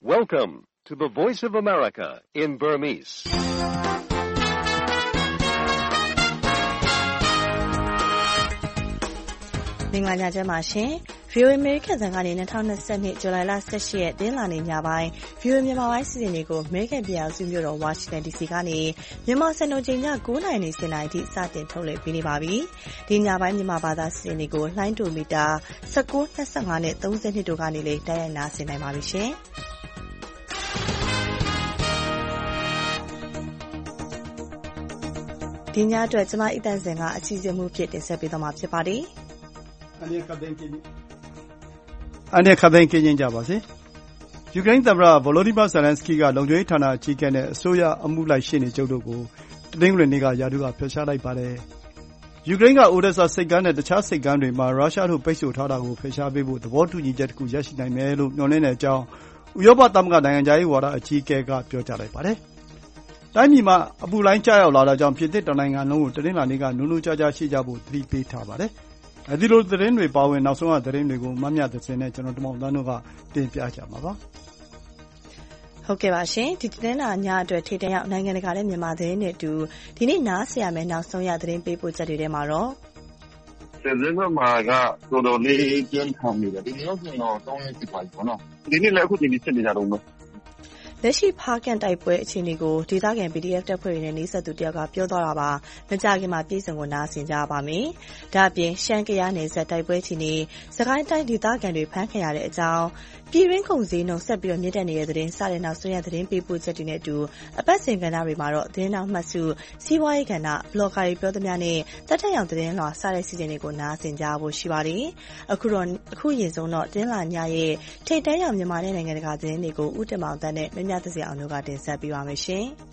Welcome to the Voice of America in Burmese. ။မင်္ဂလာညချမ်းပါရှင်။ VOA American ဇာတ်ကနေ2022ဇူလိုင်လ18ရက်တင်းလာနေညပိုင်း VOA မြန်မာပိုင်းစီစဉ်တွေကို American ပြည်ထောင်စုမြို့တော် Washington DC ကနေမြန်မာစံတော်ချိန်ည9:00နာရီ10:00နာရီထိစတင်ထုတ်လွှင့်ပေးနေပါပြီ။ဒီညပိုင်းမြန်မာဘာသာစီစဉ်တွေကိုလှိုင်းတူမီတာ19, 25နဲ့32တို့ကနေလည်းတိုက်ရိုက်နားဆင်နိုင်ပါပြီရှင်။ဒီညအတွက်ကျမအီတန်စင်ကအစီအစဉ်မှုဖြစ်တင်ဆက်ပေးသွားမှာဖြစ်ပါတယ်။အန်ဒီခတ်သိန်းကင်းကြပါစေ။ယူကရိန်းသမ္မတဗိုလိုဒီမာဇယ်လန်စကီကလုံခြုံရေးဌာနအကြီးအကဲနဲ့အစိုးရအမှုလိုက်ရှေ့နေချုပ်တို့ကိုတနင်္ဂနွေနေ့ကရာထူးကဖယ်ရှားလိုက်ပါတယ်။ယူကရိန်းကအိုဒက်ဆာဆိပ်ကမ်းနဲ့တခြားဆိပ်ကမ်းတွေမှာရုရှားတို့ပိတ်ဆို့ထားတာကိုဖယ်ရှားပေးဖို့သဘောတူညီချက်တစ်ခုရရှိနိုင်မယ်လို့မျှော်လင့်တဲ့အကြောင်းဥရောပသမဂ္ဂနိုင်ငံခြားရေးဝါဒအကြီးအကဲကပြောကြားလိုက်ပါတယ်။တိုင်းပြည်မှာအပူလှိုင်းကျရောက်လာတာကြောင့်ပြင်သစ်တနိုင်ငံလုံးကိုတနင်္လာနေ့ကနိုးနိုးကြားကြားရှိကြဖို့သတိပေးထားပါတယ်။ဒီလိုသတင်းတွေပါဝင်နောက်ဆုံးသတင်းတွေကိုမမြသစင်နဲ့ကျွန်တော်တမောင်သန်းတို့ကတင်ပြကြမှာပါ။ဟုတ်ကဲ့ပါရှင်။ဒီသတင်းလာညအတွက်ထိတန်းရောက်နိုင်ငံတကာနဲ့မြန်မာသတင်းတွေအတူဒီနေ့နားဆင်ရမယ့်နောက်ဆုံးရသတင်းပေးပို့ချက်တွေထဲမှာတော့စစ်စစ်မှာကတော်တော်လေးကျန်းထန်နေတယ်။ဒီနေ့ဆိုတော့တောင်းရဖြစ်ပါပြီပေါ့နော်။ဒီနေ့လည်းအခုဒီနေ့စစ်နေကြတော့မယ်။လက်ရှိဖားကန်တိုက်ပွဲအခြေအနေကိုဒေသခံ PDF တပ်ဖွဲ့တွေနဲ့နှိစက်သူတယောက်ကပြောသွားတာပါ။မကြခင်မှာပြည်စုံကိုနားဆင်ကြပါမယ်။ဒါ့အပြင်ရှမ်းကယားနယ်စပ်တိုက်ပွဲအခြေအနေစကိုင်းတိုင်းဒေသခံတွေဖမ်းခံရတဲ့အကြောင်းပြည်ရင်းကုန်စည်နှုန်းဆက်ပြီးမြင့်တက်နေတဲ့သတင်းစတဲ့နောက်ဆုံးရသတင်းပေးပို့ချက်တွေနဲ့အတူအပတ်စဉ်ကဏ္ဍတွေမှာတော့သတင်းနောက်မှတ်စုစီးပွားရေးကဏ္ဍဘလော့ဂါတွေပြောသမျှနဲ့တက်တက်ရောင်သတင်းလွှာစတဲ့စီစဉ်တွေကိုနားဆင်ကြဖို့ရှိပါတယ်။အခုရင်ဆုံးတော့တင်းလာညရဲ့ထိတ်တန်းရောင်မြန်မာနဲ့နိုင်ငံတကာသတင်းတွေကိုဦးတင်မောင်တန်းနဲ့မမြသစရာအောင်တို့ကတင်ဆက်ပေးပါမယ်ရှင်။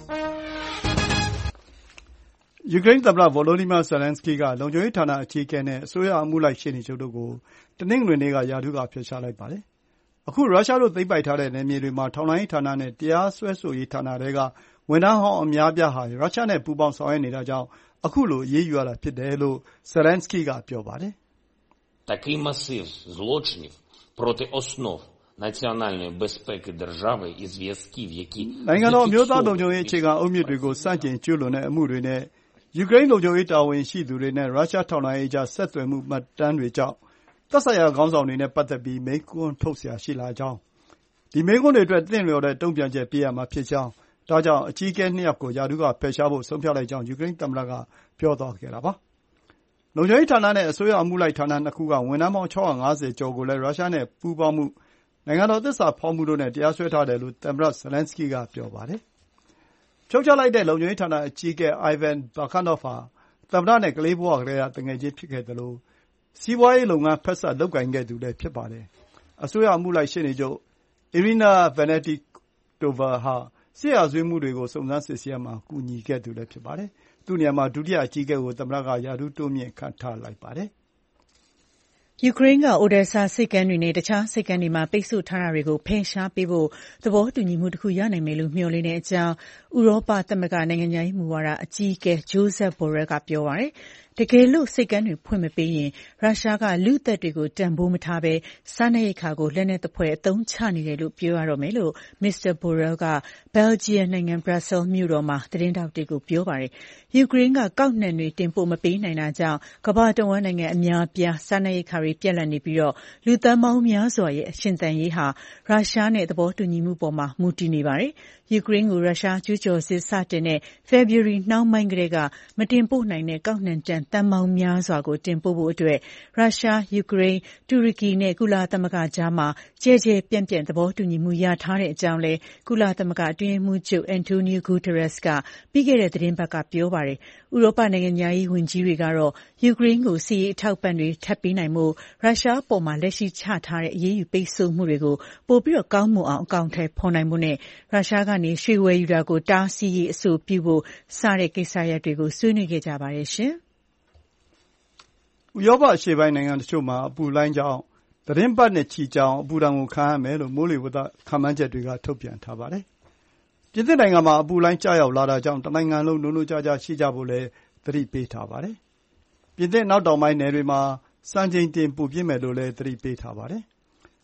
ယူကရိန်းသမ္မတဗိုလိုဒီမာဇယ်လန်စကီကလုံခြုံရေးဌာနအကြီးအကဲနဲ့အစိုးရအမှုလိုက်ရှေ့နေချုပ်တို့ကိုတနင်္ဂနွေနေ့ကရာထူးကဖယ်ရှားလိုက်ပါတယ်။အခုရုရှားတို့သိမ်းပိုက်ထားတဲ့နယ်မြေတွေမှာထောက်လှမ်းရေးဌာနနဲ့တရားစွဲဆိုရေးဌာနတွေကဝန်ထမ်းဟောင်းအများအပြားဟာရုရှားနဲ့ပူးပေါင်းဆောင်ရွက်နေတာကြောင့်အခုလိုအရေးယူရတာဖြစ်တယ်လို့ဇယ်လန်စကီကပြောပါတယ်။ Такий масив злочинів проти основ національної безпеки держави і зв'язків, які နိုင်ငံတော်အမျိုးသားလုံခြုံရေးအခြေခံအုတ်မြစ်တွေကိုစန့်ကျင်ကျူးလွန်တဲ့အမှုတွေနဲ့ယူကရိန်းလုံခြုံရေးတာဝန်ရှိသူတွေနဲ့ရုရှားထောက်လှမ်းရေးကြားဆက်သွယ်မှုမှတ်တမ်းတွေကြောင့်သက်ဆိုင်ရာခေါင်းဆောင်တွေနဲ့ပတ်သက်ပြီးမေးခွန်းထုတ်စရာရှိလာကြောင်းဒီမေးခွန်းတွေအတွက်သင့်လျော်တဲ့တုံ့ပြန်ချက်ပေးရမှာဖြစ်ကြောင်းဒါကြောင့်အကြီးအကဲ2ယောက်ကိုရာထူးကဖယ်ရှားဖို့ဆုံးဖြတ်လိုက်ကြောင်းယူကရိန်းသမ္မတကပြောသွားခဲ့တာပါ။လုံခြုံရေးဌာနနဲ့အစိုးရအမှုလိုက်ဌာန2ခုကဝန်ထမ်းပေါင်း650ကျော်ကိုလည်းရုရှားနဲ့ပူးပေါင်းမှုနိုင်ငံတော်သစ္စာဖောက်မှုတို့နဲ့တရားစွဲထားတယ်လို့သမ္မတဇယ်လန်စကီကပြောပါတယ်။ဖြုတ်ချလိုက်တဲ့လုံခြုံရေးဌာနအကြီးအကဲ Ivan Bakhanov ဟာသမ္မတနဲ့ကလေးဘဝကတည်းကတငယ်ချင်းဖြစ်ခဲ့သလိုစီးပွားရေးလုပ်ငန်းဖက်စပ်လုပ်ကိုင်ခဲ့သူလည်းဖြစ်ပါတယ်။အစိုးရအမှုလိုက်ရှေ့နေချုပ် Irina Venediktova ဟာစစ်ရာဇဝတ်မှုတွေကိုစုံစမ်းစစ်ဆေးရာမှာကူညီခဲ့သူလည်းဖြစ်ပါတယ်။သူ့နေရာမှာဒုတိယအကြီးအကဲကိုသမ္မတကရာထူးတိုးမြှင့်ခန့်ထားလိုက်ပါတယ်။ယူကရိန်းကအိုဒက်ဆာဆိပ်ကမ်းတွေနဲ့တခြားဆိပ်ကမ်းတွေမှာပိတ်ဆို့ထားတာတွေကိုဖယ်ရှားပေးဖို့သဘောတူညီမှုတစ်ခုရနိုင်မယ်လို့မျှော်လင့်တဲ့အကြောင်းဥရောပသမဂ္ဂနိုင်ငံခြားရေးမူဝါဒအကြီးအကဲ Josep Borrell ကပြောပါတယ်။တကယ်လို့ဆိပ်ကမ်းတွေဖွင့်မပေးရင်ရုရှားကလူ့အသက်တွေကိုတန်ဖိုးမထားဘဲစားနပ်ရိက္ခာကိုလက်နက်သဖွယ်အသုံးချနေတယ်လို့ပြောရတော့မယ်လို့ Mr. Borrell က Belgium နိုင်ငံ Brussels မြို့တော်မှာသတင်းထောက်တွေကိုပြောပါတယ်။ယူကရိန်းကကောက်နှံတွေတင်ပို့မပေးနိုင်တာကြောင့်ကမ္ဘာတဝန်းနိုင်ငံအများအပြားစားနပ်ရိက္ခာတွေပြတ်လတ်နေပြီးလူသန်းပေါင်းများစွာရဲ့ရှင်သန်ရေးဟာရုရှားနဲ့သဘောတူညီမှုပေါ်မှာမူတည်နေပါတယ်။ယူကရိန်းကိုရုရှားကျူးကျော်စစ်စတင်တဲ့ February နှောင်းပိုင်းကတည်းကမတင်ပို့နိုင်တဲ့ကောက်နှံတန်သန်းပေါင်းများစွာကိုတင်ပို့ဖို့အတွက်ရုရှား၊ယူကရိန်း၊တူရကီနဲ့ကုလသမဂ္ဂကြားမှာကျယ်ကျယ်ပြန့်ပြန့်သဘောတူညီမှုရထားတဲ့အကြောင်းလည်းကုလသမဂ္ဂအတွင်းရေးမှူးချုပ် Antonio Guterres ကပြီးခဲ့တဲ့သတင်းပတ်ကပြောပါတယ်။ဥရောပနိုင်ငံခြားရေးဝန်ကြီးတွေကတော့ယူကရိန်းကိုစစ်ရေးအထောက်အပံ့တွေထပ်ပေးနိုင်ဖို့ရုရှားအပေါ်လက်ရှိချထားတဲ့အရေးယူပိတ်ဆို့မှုတွေကိုပိုပြီးကောင်းမွန်အောင်အကောင်အထည်ဖော်နိုင်ဖို့နဲ့ရုရှားကနေရွှေဝယ်ယူတာကိုတားဆီးရေးအဆိုပြုဖို့စတဲ့ကိစ္စရပ်တွေကိုဆွေးနွေးခဲ့ကြပါတယ်ရှင်။ဥရောပအရှေ့ပိုင်းနိုင်ငံတချို့မှာအပူလှိုင်းကြောင့်သီတင်းပတ်နဲ့ချီကြာအောင်အပူဒဏ်ကိုခံရမယ်လို့မိုးလေဝသခန့်မှန်းချက်တွေကထုတ်ပြန်ထားပါတယ်။ပြင်သစ်နိုင်ငံမှာအပူလှိုင်းကျရောက်လာတာကြောင့်တနိုင်ငံလုံးနိုးနိုးကြားကြားရှိကြဖို့လည်းသတိပေးထားပါတယ်။ပြင်သစ်အနောက်တောင်ပိုင်းနယ်တွေမှာစံချိန်တင်ပူပြင်းမယ်လို့လည်းသတိပေးထားပါတယ်။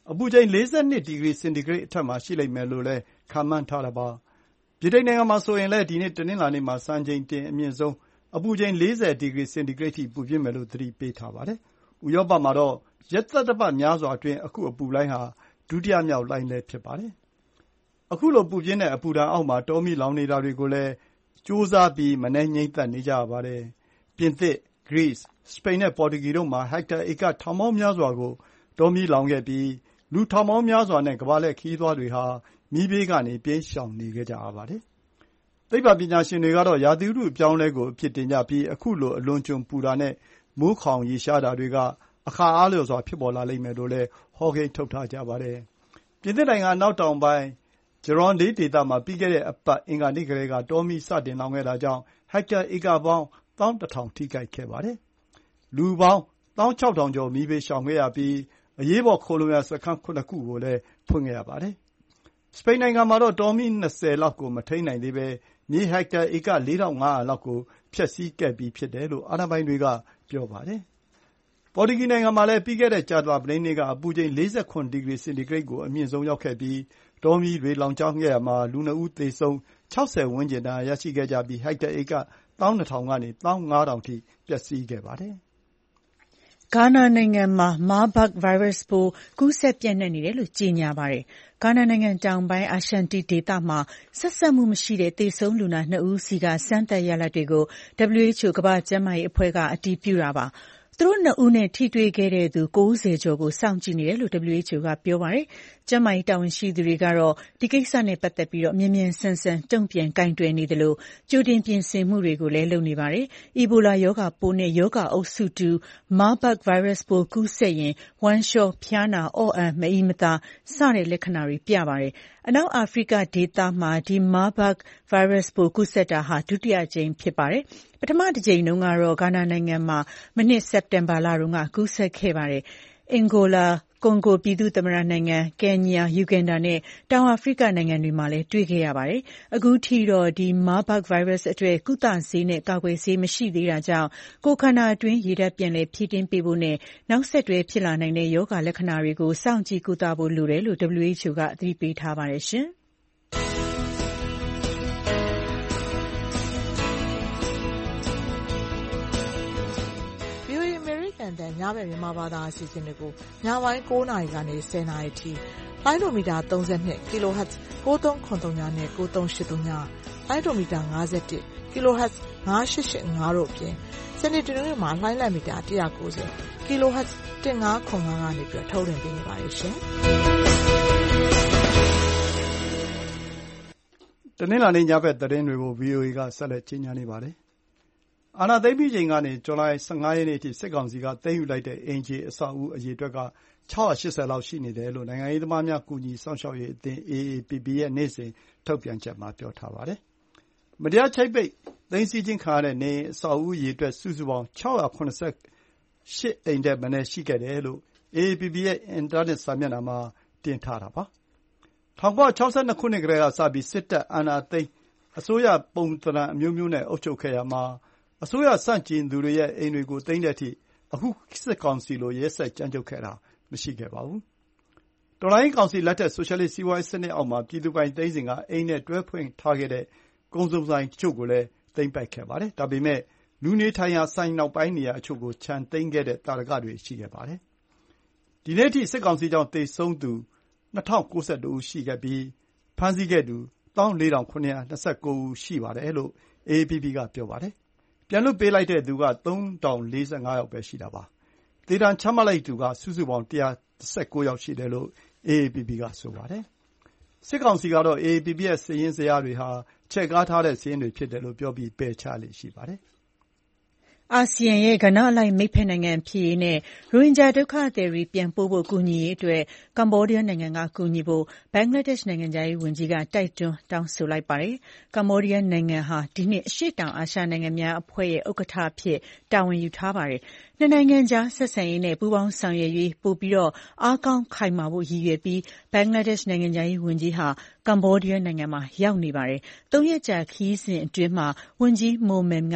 အပူချိန်42ဒီဂရီစင်တီဂရိတ်အထက်မှာရှိလိမ့်မယ်လို့လည်းခန့်မှန်းထားတာပါဗြိတိန်နိုင်ငံမှာဆိုရင်လည်းဒီနေ့တနင်္လာနေ့မှာစံချိန်တင်အမြင့်ဆုံးအပူချိန်40ဒီဂရီစင်တီဂရိတ်ထိပူပြင်းမယ်လို့သတိပေးထားပါတယ်ဥရောပမှာတော့ရက်သတ္တပတ်များစွာအတွင်းအခုအပူလှိုင်းဟာဒုတိယမြောက်လှိုင်းလည်းဖြစ်ပါတယ်အခုလိုပူပြင်းတဲ့အပူဓာတ်အောက်မှာတောမီးလောင်နေတာတွေကိုလည်းကြိုးစားပြီးမနည်းငြိမ်းသက်နေကြရပါတယ်ပြင်သစ်၊ဂရိ၊စပိန်နဲ့ပေါ်တူဂီတို့မှာဟက်တာဧကထောင်ပေါင်းများစွာကိုတောမီးလောင်ခဲ့ပြီးလူထောင်ပေါင်းများစွာနဲ့ကမ္ဘာလှည့်ခရီးသွားတွေဟာမီးဘေးကနေပြေးရှောင်နေခဲ့ကြရပါတယ်သိပ္ပံပညာရှင်တွေကတော့ရာသီဥတုအပြောင်းအလဲကိုအပြစ်တင်ကြပြီးအခုလိုအလွန်ကျွံပူတာနဲ့မိုးခေါင်ရေရှားတာတွေကအခါအားလျော်စွာဖြစ်ပေါ်လာလိမ့်မယ်လို့လည်းဟောကိန်းထုတ်ထားကြပါတယ်ပြင်သစ်နိုင်ငံအနောက်တောင်ပိုင်းဂျရွန်ဒေးဒေသမှာပြီးခဲ့တဲ့အပတ်အင်္ဂါနေ့ကတည်းကတောမီးစတင်လောင်ခဲ့တာကြောင့်ဟက်တာဧကပေါင်း 11000 ထိခိုက်ခဲ့ပါတယ်လူပေါင်း 16000 ကျော်မီးဘေးရှောင်ခဲ့ရပြီးအရေးပေါ်ခိုလှုံရာစခန်း7ခုကိုလည်းဖွင့်ခဲ့ရပါတယ်စပိန်နိုင်ငံမှာတော့တောမီး20လောက်ကိုမထိန်းနိုင်သေးဘဲမြေဟက်တာဧက 4500 လောက်ကိုဖျက်ဆီးခဲ့ပြီးဖြစ်တယ်လို့အာဏာပိုင်တွေကပြောပါတယ်ပေါ်တူဂီနိုင်ငံမှာလည်းပြီးခဲ့တဲ့ကြာသပတေးနေ့ကအပူချိန်47ဒီဂရီစင်တီဂရိတ်ကိုအမြင့်ဆုံးရောက်ခဲ့ပြီးတောမီးတွေလောင်ကျွမ်းခဲ့ရာမှာလူ2ဦးသေဆုံး60ဝန်းကျင်ဒဏ်ရာရရှိခဲ့ကြပြီးဟက်တာဧက 12000 ကနေ 15000 ထိပျက်စီးခဲ့ပါတယ်ဂါနာနိုင်ငံမှာမားဘတ်ဗိုင်းရပ်စ်ပိုးကူးစက်ပျံ့နှံ့နေတယ်လို့ကြေညာပါတယ်။ဂါနာနိုင်ငံတောင်ပိုင်းအာရှန်တီဒေသမှာဆက်စပ်မှုမရှိတဲ့သေဆုံးလူနာ2ဦးစီကစမ်းသပ်ရလဒ်တွေကို WHO ကမ္ဘာ့ကျန်းမာရေးအဖွဲ့ကအတည်ပြုတာပါ။သူတို့2ဦးနဲ့ထိတွေ့ခဲ့တဲ့သူ90ကျော်ကိုစောင့်ကြည့်နေတယ်လို့ WHO ကပြောပါတယ်။ကျန်းမာရေးတာဝန်ရှိသူတွေကတော့ဒီကိစ္စနဲ့ပတ်သက်ပြီးမြန်မြန်ဆန်ဆန်တုံ့ပြန်ကိုင်တွယ်နေသလိုကြိုတင်ပြင်ဆင်မှုတွေကိုလည်းလုပ်နေပါတယ်။အီဘိုလာရောဂါပိုးနဲ့ရောဂါအုပ်စုတူမားဘတ်ဗိုင်းရပ်စ်ပိုးကူးစက်ရင်ဝမ်းလျှောဖျားနာအော့အန်မအီမသာစတဲ့လက္ခဏာတွေပြပါတယ်။အနောက်အာဖရိကဒေသမှာဒီမားဘတ်ဗိုင်းရပ်စ်ပိုးကူးစက်တာဟာဒုတိယကြိမ်ဖြစ်ပါတယ်။ပထမတစ်ကြိမ်တုန်းကတော့ဂါနာနိုင်ငံမှာမနှစ်စက်တင်ဘာလတုန်းကကူးစက်ခဲ့ပါတယ်။အင်ဂိုလာကွန်ဂိုပြည်သူ့သမ္မတနိုင်ငံ၊ကင်ညာ၊ယူဂန်ဒါနဲ့တောင်အာဖရိကနိုင်ငံတွေမှာလည်းတွေ့ခဲ့ရပါတယ်။အခုထိတော့ဒီမားဘတ်ဗိုင်းရပ်စ်အတွက်ကုသဆေးနဲ့ကာကွယ်ဆေးမရှိသေးတာကြောင့်ကိုယ်ခန္ဓာအတွင်းရေဓာတ်ပြန်လည်ဖြည့်တင်းပေးဖို့နဲ့နောက်ဆက်တွဲဖြစ်လာနိုင်တဲ့ရောဂါလက္ခဏာတွေကိုစောင့်ကြည့်ကုသဖို့လိုတယ်လို့ WHO ကသတိပေးထားပါတယ်ရှင်။ညဘက်မြန်မာဘာသာအစီအစဉ်တွေကိုညပိုင်း9နာရီကနေ10နာရီထိလိုင်းဒိုမီတာ32 kHz 9393နဲ့9383လိုင်းဒိုမီတာ51 kHz 9885တို့အပြင်စနေတနင်္ဂနွေမှာလိုင်းလက်မီတာ190 kHz 1505ကနေပြီးထုတ်လွှင့်ပေးနေပါတယ်ရှင်တနင်္လာနေ့ညဘက်သတင်းတွေကို VOA ကဆက်လက်ကြီးညာနေပါတယ်အာဏာသိမ်းပြီးချိန်ကနေဇူလိုင်15ရက်နေ့အထိစစ်ကောင်စီကသိမ်းယူလိုက်တဲ့အိမ်ခြေအဆောက်အဦအရေအတွက်က680လောက်ရှိနေတယ်လို့နိုင်ငံရေးသမားများကူညီစောင့်ရှောက်ရေးအသင်း AAPP ရဲ့နေ့စဉ်ထုတ်ပြန်ချက်မှာပြောထားပါတယ်။မတရားချိတ်ပိတ်သိမ်းဆည်းခြင်းခံရတဲ့နေအိမ်အဆောက်အဦအရေအတွက်စုစုပေါင်း688အိမ်ထက်မနည်းရှိခဲ့တယ်လို့ AAPP ရဲ့အင်တာနက်စာမျက်နှာမှာတင်ထားတာပါ။1962ခုနှစ်ကတည်းကစပြီးစစ်တပ်အာဏာသိမ်းအစိုးရပုံသဏ္ဍာန်အမျိုးမျိုးနဲ့အုပ်ချုပ်ခဲ့ရမှာအစိုးရဆန့်ကျင်သူတွေရဲ့အိမ်တွေကိုသိမ်းတဲ့အထိအခုစစ်ကောင်စီလိုရက်စက်ကြမ်းကြုတ်ခဲ့တာမရှိခဲ့ပါဘူး။တော်လှန်ရေးကောင်စီလက်ထက်ဆိုရှယ်လစ်စီးပွားရေးစနစ်အောက်မှာပြည်သူပိုင်သိမ်းစဉ်ကအိမ်နဲ့တွဲဖွင့်ထားခဲ့တဲ့ကုန်စုံဆိုင်တချို့ကိုလည်းသိမ်းပိုက်ခဲ့ပါတယ်။ဒါပေမဲ့လူနေထိုင်ရာဆိုင်နောက်ပိုင်းနေရာအချို့ကိုခြံသိမ်းခဲ့တဲ့သာဓကတွေရှိခဲ့ပါတယ်။ဒီနေ့အထိစစ်ကောင်စီကြောင့်သေဆုံးသူ2092ဦးရှိခဲ့ပြီးဖမ်းဆီးခဲ့သူ14729ဦးရှိပါတယ်လို့ AAPP ကပြောပါတယ်။ပြန်လွှတ်ပေးလိုက်တဲ့သူက3045ယောက်ပဲရှိတာပါ။သေဒဏ်ချမှတ်လိုက်သူကစုစုပေါင်း119ယောက်ရှိတယ်လို့ AAPP ကဆိုပါတယ်။စစ်ကောင်စီကတော့ AAPP ရဲ့စာရင်းဇယားတွေဟာချဲ့ကားထားတဲ့စာရင်းတွေဖြစ်တယ်လို့ပြောပြီးပယ်ချလေ့ရှိပါတယ်။အာဆီယံရဲ့ကဏ္ဍအလိုက်မိတ်ဖက်နိုင်ငံဖြစ်ရေးနဲ့ရိုဟင်ဂျာဒုက္ခသည်တွေပြန်ပို့ဖို့ကူညီရေးအတွက်ကမ္ဘောဒီးယားနိုင်ငံကကူညီဖို့ဘင်္ဂလားဒေ့ရှ်နိုင်ငံခြားရေးဝန်ကြီးကတိုက်တွန်းတောင်းဆိုလိုက်ပါတယ်။ကမ္ဘောဒီးယားနိုင်ငံဟာဒီနှစ်အရှေ့တောင်အာရှနိုင်ငံများအဖွဲ့ရဲ့ဥက္ကဋ္ဌအဖြစ်တာဝန်ယူထားပါတယ်။နှစ်နိုင်ငံကြားဆက်ဆံရေးနဲ့ပူးပေါင်းဆောင်ရွက်ရေးပိုပြီးအားကောင်းခိုင်မာဖို့ရည်ရွယ်ပြီးဘင်္ဂလားဒေ့ရှ်နိုင်ငံခြားရေးဝန်ကြီးဟာကမ္ဘောဒီးယားနိုင်ငံမှာရောက်နေပါတယ်။3ရက်ကြာခရီးစဉ်အတွင်းမှာဝန်ကြီးမိုမင်က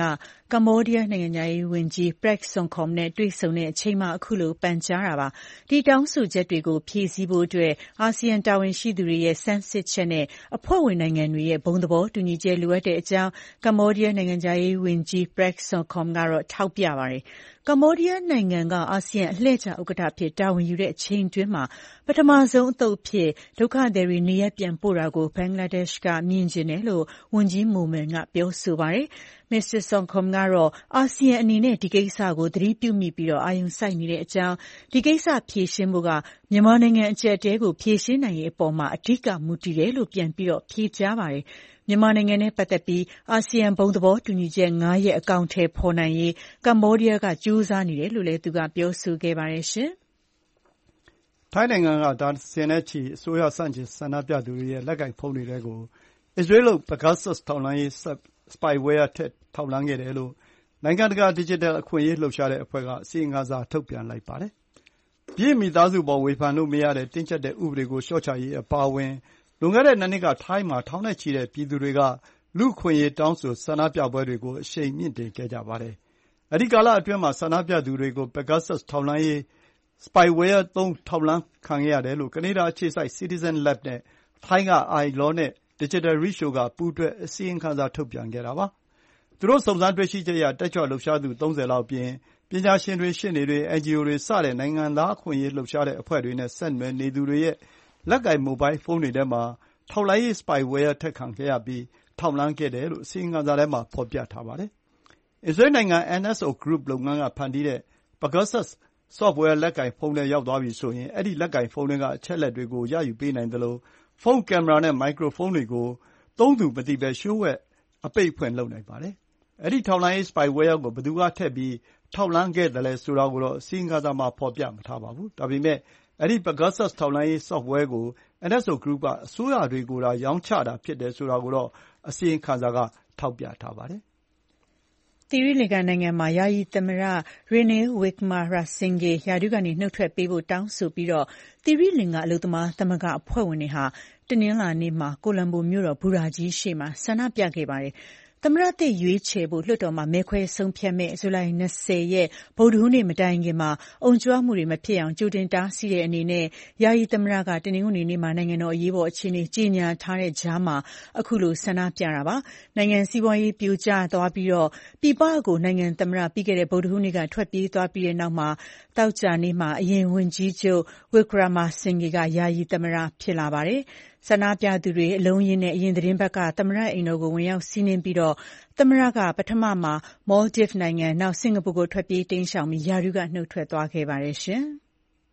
ကမ္ဘောဒီးယားနိုင်ငံသားရေးဝန်ကြီး Prak Sokhonn နဲ့တွေ့ဆုံတဲ့အချိန်မှာအခုလိုပန်ကြားတာပါ။ဒီတောင်းဆိုချက်တွေကိုဖြည့်ဆည်းဖို့အတွက်အာဆီယံတာဝန်ရှိသူတွေရဲ့စမ်းစစ်ချက်နဲ့အဖွဲ့ဝင်နိုင်ငံတွေရဲ့ဘုံသဘောတူညီချက်လိုအပ်တဲ့အကြောင်းကမ္ဘောဒီးယားနိုင်ငံသားရေးဝန်ကြီး Prak Sokhonn ကတော့ထောက်ပြပါတယ်။ကမ္ဘောဒီးယားနိုင်ငံကအာဆီယံအလှည့်ကျဥက္ကဋ္ဌအဖြစ်တာဝန်ယူတဲ့အချိန်တွင်းမှာပထမဆုံးအသုတ်အဖြစ်ဒုက္ခသည်တွေနေရပ်ပြန်ပို့တာကိုဘင်္ဂလားဒေ့ရှ်ကမြင်ချင်တယ်လို့ဝန်ကြီးမိုမင်ကပြောဆိုပါတယ်။ Mr. Sokhonn ကတော့အာဆီယံအနေနဲ့ဒီကိစ္စကိုသတိပြုမိပြီးအာရုံစိုက်နေတဲ့အကြောင်းဒီကိစ္စဖြေရှင်းဖို့ကမြန်မာနိုင်ငံအကျပ်အတည်းကိုဖြေရှင်းနိုင်ရေးအပေါ်မှာအဓိကမူတည်တယ်လို့ပြန်ပြီးဖြေကြားပါတယ်။မြန်မာနိုင်ငံနဲ့ပတ်သက်ပြီးအာဆီယံဘုံသဘောတူညီချက်5ရပ်အကောင်အထည်ဖော်နိုင်ရေးကမ္ဘောဒီးယားကကြိုးစားနေတယ်လို့လည်းသူကပြောဆိုခဲ့ပါတယ်ရှင်။ထိုင်းနိုင်ငံကဒါဇင်နဲ့ချီအစိုးရဆန့်ကျင်ဆန္ဒပြသူတွေရဲ့လက်ကိုင်ဖုန်းတွေထဲကိုအစ္စရေးလုပ် Pegasus ထောက်လှမ်းရေး spyware ထည့်ထောက်လှမ်းခဲ့တယ်လို့နိုင်ငံတကာဒစ်ဂျစ်တယ်အခွင့်အရေးလှုပ်ရှားတဲ့အဖွဲ့ကအစီရင်ခံစာထုတ်ပြန်လိုက်ပါတယ်။ပြည့်မိသားစုပေါ်ဝေဖန်လို့မရတဲ့တင်းကျပ်တဲ့ဥပဒေကိုလျှော့ချရေးအပါအဝင်လွန်ခဲ့တဲ့2နှစ်ကထိုင်းမှာထောင်နဲ့ချီတဲ့ပြည်သူတွေကလူ့အခွင့်အရေးတောင်းဆိုဆန္ဒပြပွဲတွေကိုအရှိန်မြှင့်တင်ခဲ့ကြပါတယ်။အဲဒီကာလအတွင်းမှာဆန္ဒပြသူတွေကို Pegasus ထောက်လှမ်းရေး spyware သုံးထောက်လှမ်းခံခဲ့ရတယ်လို့ကနေဒါအခြေစိုက် Citizen Lab နဲ့ထိုင်းက iLaw နဲ့ Digital Reach တို့ကပူးတွဲအစီရင်ခံစာထုတ်ပြန်ခဲ့တာပါ။သူတို့စုံစမ်းတွေ့ရှိချက်အရတက်ကြွလှုပ်ရှားသူ30လောက်အပြင်ပညာရှင်တွေရှေ့နေတွေ NGO တွေစတဲ့နိုင်ငံသားအခွင့်အရေးလှုပ်ရှားတဲ့အဖွဲ့တွေနဲ့ဆက်နွယ်နေသူတွေရဲ့လက်ကိုင်မိုဘိုင်းဖုန်းတွေထဲမှာထောက်လှမ်းရေး spyware ထည့်ခံခဲ့ရပြီးထောက်လှမ်းခဲ့တယ်လို့အစီရင်ခံစာထဲမှာဖော်ပြထားပါတယ်။အစ္စရေးနိုင်ငံ NSO Group လုပ်ငန်းကဖန်တီးတဲ့ Pegasus software လက်ကိုင်ဖုန်းထဲရောက်သွားပြီဆိုရင်အဲဒီလက်ကိုင်ဖုန်းထဲကအချက်အလက်တွေကိုရယူပေးနိုင်သလိုဖုန်းကင်မရာနဲ့မိုက်ခရိုဖုန်းတွေကိုသုံးသူမသိဘဲလျှို့ဝှက်အပိတ်အဖွင့်လုပ်နိုင်ပါတယ်။အဲဒီထောက်လှမ်းရေး spyware ကိုဘယ်သူကထည့်ပြီးထောက်လှမ်းခဲ့သလဲဆိုတာကိုတော့အစီရင်ခံစာမှာဖော်ပြမထားပါဘူး။ဒါပေမဲ့အဲဒီ Pegasus ထောက်လှမ်းရေး software ကို NSO Group ကအစိုးရတွေကိုသာရောင်းချတာဖြစ်တယ်ဆိုတာကိုတော့အစီရင်ခံစာကထောက်ပြထားပါတယ်။သီရိလင်္ကာနိုင်ငံမှာယာယီသမ္မတ Ranil Wickremesinghe ရာထူးကနေနှုတ်ထွက်ပေးဖို့တောင်းဆိုပြီးသီရိလင်္ကာအလုပ်သမားသမဂ္ဂအဖွဲ့ဝင်တွေဟာတနင်္လာနေ့မှာကိုလံဘိုမြို့တော်ဘူရာကြီးရှေ့မှာဆန္ဒပြခဲ့ပါတယ်။သမ္မတသစ်ရွေးချယ်ဖို့လွှတ်တော်မှာမဲခွဲဆုံးဖြတ်မယ့်ဇူလိုင်20ရက်ဗုဒ္ဓဟူးနေ့မတိုင်ခင်မှာအုံကြွမှုတွေမဖြစ်အောင်ကြိုတင်တားဆီးတဲ့အနေနဲ့ယာယီသမ္မတကတနင်္ဂနွေနေ့မှာနိုင်ငံတော်အရေးပေါ်အခြေအနေကြေညာထားတဲ့ကြားမှာအခုလိုဆန္ဒပြတာပါ။နိုင်ငံစီးပွားရေးပြိုကျသွားပြီးပြည်ပကိုနိုင်ငံသမ္မတပြီးခဲ့တဲ့ဗုဒ္ဓဟူးနေ့ကထွက်ပြေးသွားပြီးတဲ့နောက်မှာသောကြာနေ့မှာအရင်ဝန်ကြီးချုပ် Wickremesinghe ကယာယီသမ္မတဖြစ်လာပါတယ်။ဆန္ဒပြသူတွေအလုံးအရင်းနဲ့အရင်သတင်းပတ်ကသမ္မတအိမ်တော်ကိုဝင်ရောက်စီးနင်းပြီးသမ္မတကပထမမှာ Maldives နိုင်ငံနောက်စင်ကာပူကိုထွက်ပြေးတိမ်းရှောင်ပြီးရာထူးကနှုတ်ထွက်သွားခဲ့ပါတယ်ရှင်။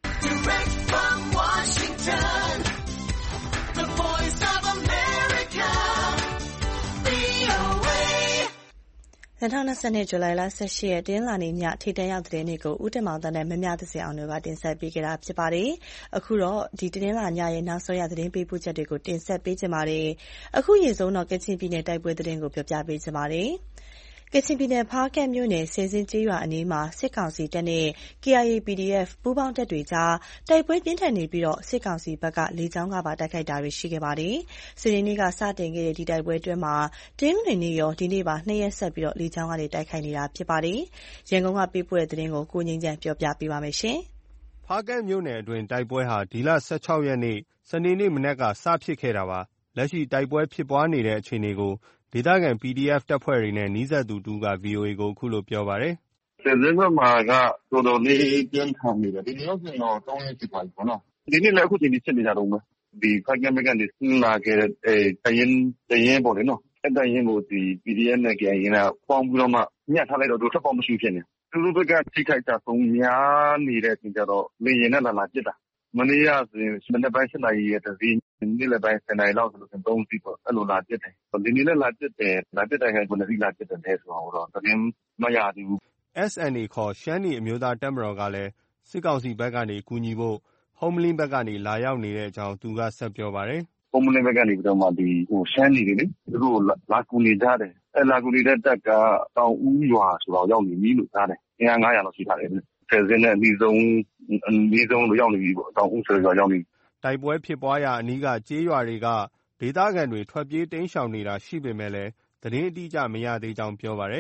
(2020) ဇူလိုင်လ 18 ရက်တနင်္လာနေ့ညထိပ်တန်းရောက်သတင်းတွေကိုဦးတင်မောင်သန်းနဲ့မမြသဇင်အောင်တို့ကတင်ဆက်ပေးကြတာဖြစ်ပါတယ်။အခုတော့ဒီတနင်္လာညရဲ့နောက်ဆုံးရသတင်းပေးပို့ချက်တွေကိုတင်ဆက်ပေးကြပါမယ်။အခုရေဆုံးတော့ကချင်ပြည်နယ်တိုက်ပွဲသတင်းကိုပြောပြပေးကြပါမယ်။ကချင်ပြည်နယ်ဖားကန့်မြို့နယ်ဆယ်ဇင်းကျေးရွာအနီးမှာစစ်ကောင်စီတပ်နဲ့ KIA PDF ပူးပေါင်းတပ်တွေကြားတိုက်ပွဲပြင်းထန်နေပြီးစစ်ကောင်စီဘက်ကလေကြောင်းကပါတိုက်ခိုက်တာတွေရှိခဲ့ပါတယ်။စနေနေ့ကစတင်ခဲ့တဲ့ဒီတိုက်ပွဲအတွင်းမှာတနင်္ဂနွေနေ့ရောဒီနေ့ပါ2ရက်ဆက်ပြီးလေကြောင်းကနေတိုက်ခိုက်နေတာဖြစ်ပါတယ်။ရန်ကုန်ကပေးပို့တဲ့သတင်းကိုကိုငြိမ်းချမ်းပြောပြပေးပါမယ်။ဖားကန့်မြို့နယ်အတွင်းတိုက်ပွဲဟာဒီလ16ရက်နေ့စနေနေ့မနက်ကစဖြစ်ခဲ့တာပါ။လက်ရှိတိုက်ပွဲဖြစ်ပွားနေတဲ့အခြေအနေကိုဒေသခံ PDF တပ်ဖွဲ့တွေနဲ့နီးစပ်သူတဦးက VOA ကိုအခုလိုပြောပါတယ်။ဆယ်ဇင်းဘက်မှာကတော်တော်လေးပြင်းထန်နေတယ်။ဒီနေ့တော့ဆိုရင်တော့3ရက်ဖြစ်သွားပြီပေါ့နော်။ဒီနေ့လည်းအခုချိန်ကြီးဖြစ်နေကြတော့မယ်။ဒီဖားကန့်ဘက်ကနေဆင်းလာခဲ့တဲ့တရင်ပေါ့လေနော်။အဲ့တရင်ကိုဒီ PDF နဲ့ KIA နဲ့ပေါင်းပြီးတော့မှညှပ်ထားလိုက်တော့ထွက်ပေါက်မရှိဖြစ်နေ။သူတို့ဘက်ကထိခိုက်ကြဆုံးများနေတဲ့အချိန်ကျတော့လေယာဉ်နဲ့လာပစ်တာ။မနေ့ကဆိုရင်မနေ့ပိုင်း7နာရီရဲ့တစ်စီးနေ့လယ်ပိုင်း10နာရီလောက်ဆိုလို့3စီးပေါ့အဲ့လိုလာပစ်တယ်။ဒီနေ့လည်းလာပစ်တယ်။လာပစ်တဲ့ခိုင်9စီးလာပစ်တယ်ဆိုတော့သတင်းမရသေးဘူး။ SNA ခေါ်ရှမ်းနီအမျိုးသားတပ်မတော်ကလည်းစစ်ကောင်စီဘက်ကနေကူညီဖို့ဟုမ္မလင်းဘက်ကနေလာရောက်နေတဲ့အကြောင်းသူကဆက်ပြောပါတယ်။ဟုမ္မလင်းဘက်ကနေပြီးတော့မှဒီရှမ်းနီတွေလေသူတို့လာကူနေကြတယ်။အဲ့လာကူနေတဲ့တပ်ကတောင်ဦးရွာဆိုတော့ရောက်နေပြီလို့ကြားတယ်။အင်အား900လောက်ရှိထားတယ်။ဆယ်စင်းနဲ့အနည်းဆုံးလို့ရောက်နေပြီပေါ့တောင်ဦးဆိုတော့ရောက်နေတိုက်ပွဲဖြစ်ပွားရာအနီးကကျေးရွာတွေကဒေသခံတွေထွက်ပြေးတိမ်းရှောင်နေတာရှိပေမဲ့သတင်းအတိအကျမရသေးကြောင်းပြောပါတယ်။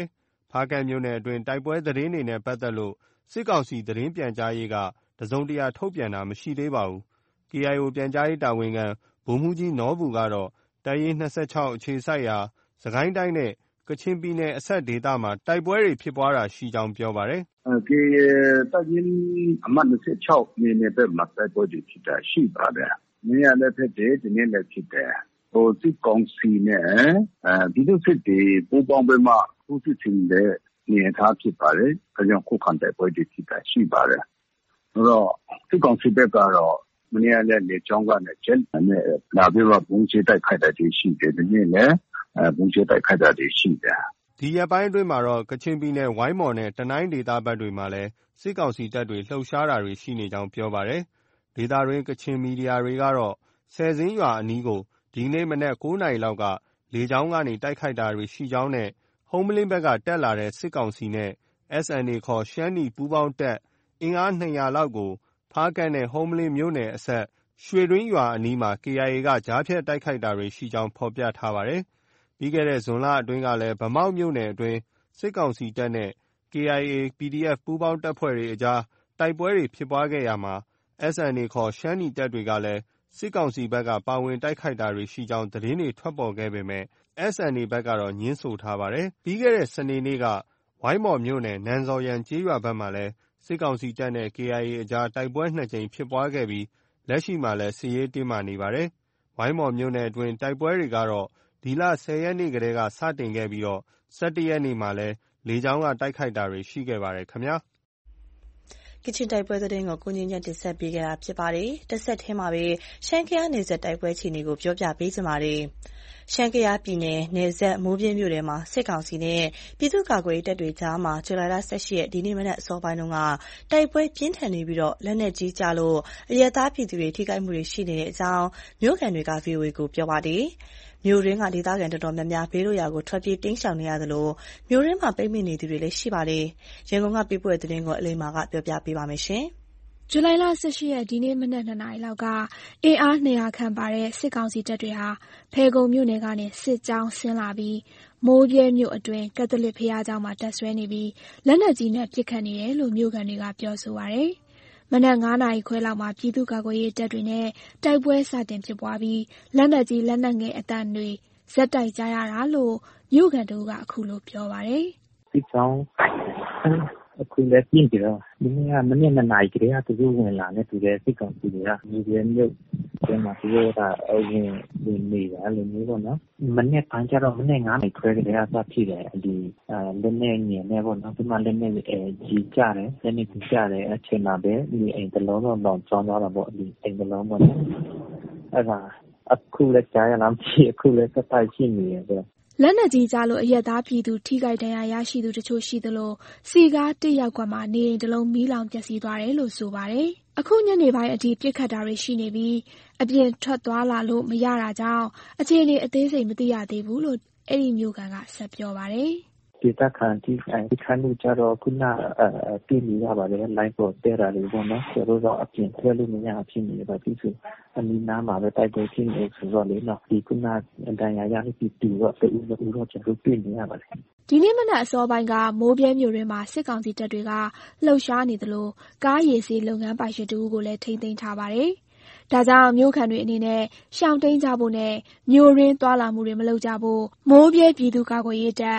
ဖားကန့်မြို့နယ်အတွင်းတိုက်ပွဲသတင်းတွေနဲ့ပတ်သက်လို့စစ်ကောင်စီသတင်းပြန်ကြားရေးကတစုံတရာထုတ်ပြန်တာမရှိသေးပါဘူး။ KIO ပြန်ကြားရေးတာဝန်ခံဗိုလ်မှူးကြီးနော်ဘူကတော့တပ်ရင်း26အခြေစိုက်ရာစစ်ကိုင်းတိုင်းနဲ့ကချင်ပြည်နယ်အစပ်ဒေသမှာတိုက်ပွဲတွေဖြစ်ပွားတာရှိကြောင်းပြောပါတယ်။ KIA တပ်ရင်းအမှတ်26နေနယ်ဘက်မှာတိုက်ပွဲတွေဖြစ်တာရှိပါတယ်။မနေ့ကလည်းဖြစ်တယ်ဒီနေ့လည်းဖြစ်တယ်။စစ်ကောင်စီနဲ့ပြည်သူ့စစ်တွေပူးပေါင်းပြီးမှထိုးစစ်ဆင်တဲ့နေရာထားဖြစ်ပါတယ်။ဒါကြောင့်ခုခံတိုက်ပွဲတွေဖြစ်တာရှိပါတယ်။ဆိုတော့စစ်ကောင်စီဘက်ကတော့မနေ့ကလည်းလေကြောင်းကနေဂျက်နဲ့လာပြီးတော့ဘုံကျဲတိုက်ခိုက်တာတွေရှိတယ်ဒီနေ့လည်းဘုံကျဲတိုက်ခိုက်တာတွေရှိတယ်။ဒီရက်ပိုင်းအတွင်းမှာတော့ကချင်ပြည်နယ်ဝိုင်းမော်နဲ့တနိုင်းဒေသဘက်တွေမှာလည်းစစ်ကောင်စီတပ်တွေလှုပ်ရှားတာတွေရှိနေကြောင်းပြောပါတယ်။ဒေသတွင်းကချင်မီဒီယာတွေကတော့ဆယ်ဇင်းရွာအနီးကိုဒီနေ့မနက်9နာရီလောက်ကလေကြောင်းကနေတိုက်ခိုက်တာတွေရှိကြောင်းနဲ့ဟုမ္မလင်းဘက်ကတက်လာတဲ့စစ်ကောင်စီနဲ့ SNA ခေါ်ရှမ်းနီပူးပေါင်းတပ်အင်အား200လောက်ကိုဖားကန့်နဲ့ဟုမ္မလင်းမြို့နယ်အစပ်ရွှေတွင်းရွာအနီးမှာ KIA ကကြားဖြတ်တိုက်ခိုက်တာတွေရှိကြောင်းဖော်ပြထားပါတယ်။ပြီးခဲ့တဲ့ဇွန်လအတွင်းကလည်းဗမောက်မြို့နယ်အတွင်းစစ်ကောင်စီတပ်နဲ့ KIA PDF ပူးပေါင်းတပ်ဖွဲ့တွေအကြားတိုက်ပွဲတွေဖြစ်ပွားခဲ့ရာမှာ SNA ခေါ်ရှမ်းနီတပ်တွေကလည်းစစ်ကောင်စီဘက်ကပါဝင်တိုက်ခိုက်တာတွေရှိကြောင်းသတင်းတွေထွက်ပေါ်ခဲ့ပေမဲ့ SNA ဘက်ကတော့ငြင်းဆိုထားပါတယ်။ပြီးခဲ့တဲ့စနေနေ့ကဝိုင်းမော်မြို့နယ်နန်ဇော်ယန်ကျေးရွာဘက်မှာလည်းစစ်ကောင်စီတပ်နဲ့ KIA အကြားတိုက်ပွဲ2ကြိမ်ဖြစ်ပွားခဲ့ပြီးလက်ရှိမှာလည်းစစ်ရေးတင်းမာနေပါတယ်။ဝိုင်းမော်မြို့နယ်အတွင်းတိုက်ပွဲတွေကတော့ဒီလ10ရက်နေ့ကတည်းကစတင်ခဲ့ပြီး17ရက်နေ့မှာလည်းလေကြောင်းကတိုက်ခိုက်တာတွေရှိခဲ့ပါတယ်ခင်ဗျာ။ကချင်တိုက်ပွဲသတင်းကိုကိုငင်းညက်တင်ဆက်ပေးခဲ့တာဖြစ်ပါတယ်။တစ်ဆက်တည်းမှာပဲရှမ်းကယားနယ်စပ်တိုက်ပွဲအခြေအနေကိုပြောပြပေးချင်ပါတယ်။ရှမ်းကယားပြည်နယ်နယ်စပ်မိုးပြင်းမြို့ထဲမှာစစ်ကောင်စီနဲ့ပြည်သူ့ကာကွယ်ရေးတပ်တွေကြားမှာဇူလိုင်လ18ရက်ဒီနေ့မနက်အစောပိုင်းတုန်းကတိုက်ပွဲပြင်းထန်နေပြီးလက်နက်ကြီးကျလို့အရပ်သားပြည်သူတွေထိခိုက်မှုတွေရှိနေတဲ့အကြောင်းမြို့ခံတွေက VOA ကိုပြောပါတယ်။မြို့ရင်းကဒေသခံတော်တော်များများဘေးလွတ်ရာကိုထွက်ပြေးတိမ်းရှောင်နေရသလိုမြို့ရင်းမှာပိတ်မိနေသူတွေလည်းရှိပါတယ်။ရန်ကုန်ကပေးပို့တဲ့သတင်းကိုအလိမ္မာကပြောပြပေးပါမယ်ရှင်။ဇူလိုင်လ18ရက်ဒီနေ့မနက်2နာရီလောက်ကအင်အား200ခန့်ပါတဲ့စစ်ကောင်စီတပ်တွေဟာဖယ်ခုံမြို့နယ်ကနေစစ်ကြောင်းဆင်းလာပြီးမိုးပြဲမြို့အတွင်းကက်သလစ်ဘုရားကျောင်းမှာတပ်ဆွဲနေပြီးလက်နက်ကြီးနဲ့ပစ်ခတ်နေတယ်လို့မြို့ခံတွေကပြောဆိုပါတယ်။မနက်9နာရီခွဲလောက်မှာပြည်သူ့ကာကွယ်ရေးတပ်တွေနဲ့တိုက်ပွဲစတင်ဖြစ်ပွားပြီးလက်နက်ကြီးလက်နက်ငယ်အတန်တွေဇက်တိုက်ကြရတာလို့မြို့ခံတို့ကအခုလိုပြောပါတယ်။စစ်ကြောင်းအခုလည်းပြင်းကြတော့ဒီနေ့ကမနေ့2နာရီကတည်းကသူတို့ဝင်လာနေသူတွေစစ်ကောင်စီတွေကဒီရဲမြို့ကျမှသူတို့ကဝင်နေတာလို့မျိုးပေါ့နော်မနေ့ကကြတော့မနေ့9နာရီခွဲကတည်းကစဖြစ်တယ်ဒီလက်နဲ့ငင်နဲ့ပေါ့နော်ဒီမှာလက်နဲ့ကြီးကြတယ်လက်နဲ့ကြီးကြတယ်အချိန်မှာပဲဒီအိမ်တလုံးတော့လောင်ကျွမ်းသွားတာပေါ့ဒီအိမ်တလုံးပေါ့နော်အဲ့ဒါအခုလည်းကြားရလားအခုလည်းစတိုက်ရှိနေတယ်လက်နက်ကြီးကျလို့အရက်သားပြည်သူထိခိုက်ဒဏ်ရာရရှိသူတချို့ရှိသလိုစီကားတစ်ယောက်ကမှနေအိမ်တစ်လုံးမီးလောင်ပျက်စီးသွားတယ်လို့ဆိုပါတယ်။အခုညနေပိုင်းအထိပြစ်ခတ်တာတွေရှိနေပြီးအပြင်ထွက်သွားလာလို့မရတာကြောင့်အခြေအနေအသေးစိတ်မသိရသေးဘူးလို့အဲ့ဒီမျိုးကန်ကဆက်ပြောပါတယ်။ဒေသခံที่ခန်းလူကြတော့ခုနပြည်နေရပါတယ်လိုင်းပေါ်တဲတာလေးပေါ့နော်ဆိုတော့အပြင်ထွက်လို့မရဖြစ်နေပါပြီဆိုအနီးနားမှာပဲတိုက်ပွဲဖြစ်နေဆိုတော့လေနော်ဒီခုနတန်ရာရပြီးတူတော့တူတော့ကျွန်တော်ပြည်နေရပါတယ်ဒီနေ့မနက်အစောပိုင်းကမိုးပြဲမြို့တွင်မှာစစ်ကောင်စီတပ်တွေကလှုပ်ရှားနေသလိုကားရည်စီးလုပ်ငန်းပိုင်ရှင်တူကိုလည်းထိန်းသိမ်းထားပါတယ်။ဒါကြောင့်မြို့ခံတွေအနေနဲ့ရှောင်တိန်ကြဖို့နဲ့မြို့ရင်းသွားလာမှုတွေမလုပ်ကြဖို့မိုးပြဲပြည်သူ့ကာကွယ်ရေးတပ်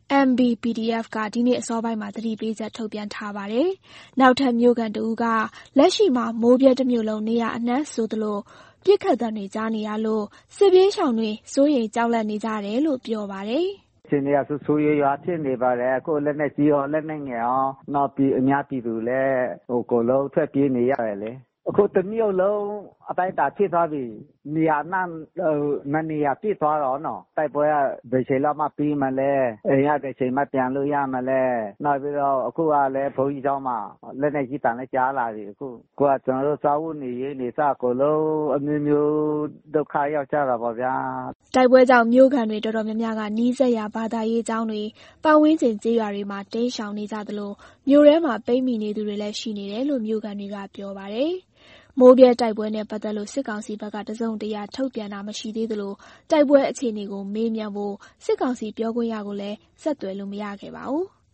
MBPDF ကဒီနေ့အစောပိုင်းမှာသတိပေးချက်ထုတ်ပြန်ထားပါတယ်။နောက်ထပ်မြို့ကန်တူကလက်ရှိမှာမိုးပြဲတစ်မြို့လုံးနေရာအနှံ့ဆိုသလိုပြစ်ခတ်တဲ့တွေကြားနေရလို့စစ်ပြေးရှောင်တွေစိုးရိမ်ကြောက်လန့်နေကြတယ်လို့ပြောပါတယ်။ရှင်တွေကဆူရွာဖြစ်နေပါတယ်အခုလက်နဲ့ကြီးအောင်လက်နဲ့ငယ်အောင်နောက်ပြီးအများပြည်သူလည်းကိုလုံးထွက်ပြေးနေရတယ်လေအခုတမျိုးလုံးအတိုင်းတာဖြစ်သွားပြီနေရာနနေရာပြည့်သွားတော့နော်တိုက်ပွဲကဘယ်ချိန်လောက်မှပြီးမှလဲအိမ်ရတဲ့ချိန်မှပြန်လို့ရမှလဲနောက်ပြီးတော့အခုကလည်းဘုန်းကြီးကျောင်းမှာလက်နေကြီးတန်လည်းကြားလာပြီအခုကိုကကျွန်တော်တို့စာဝတ်နေရေးနေစကိုလုံးအမျိုးမျိုးဒုက္ခရောက်ကြတာပေါ့ဗျာတိုက်ပွဲကြောင့်မြို့ခံတွေတော်တော်များများကနီးစပ်ရာဘာသာရေးကျောင်းတွေပတ်ဝန်းကျင်ကျေးရွာတွေမှာတိမ်းရှောင်နေကြသလိုမြို့ထဲမှာပိတ်မိနေသူတွေလည်းရှိနေတယ်လို့မြို့ခံတွေကပြောပါတယ်မိုးပြဲတိုက်ပွဲနဲ့ပတ်သက်လို့စစ်ကောင်စီဘက်ကတစုံတရာထုတ်ပြန်တာမရှိသေးသလိုတိုက်ပွဲအခြေအနေကိုမေးမြန်းဖို့စစ်ကောင်စီပြောခွင့်ရကိုလည်းဆက်သွယ်လို့မရခဲ့ပါဘူး။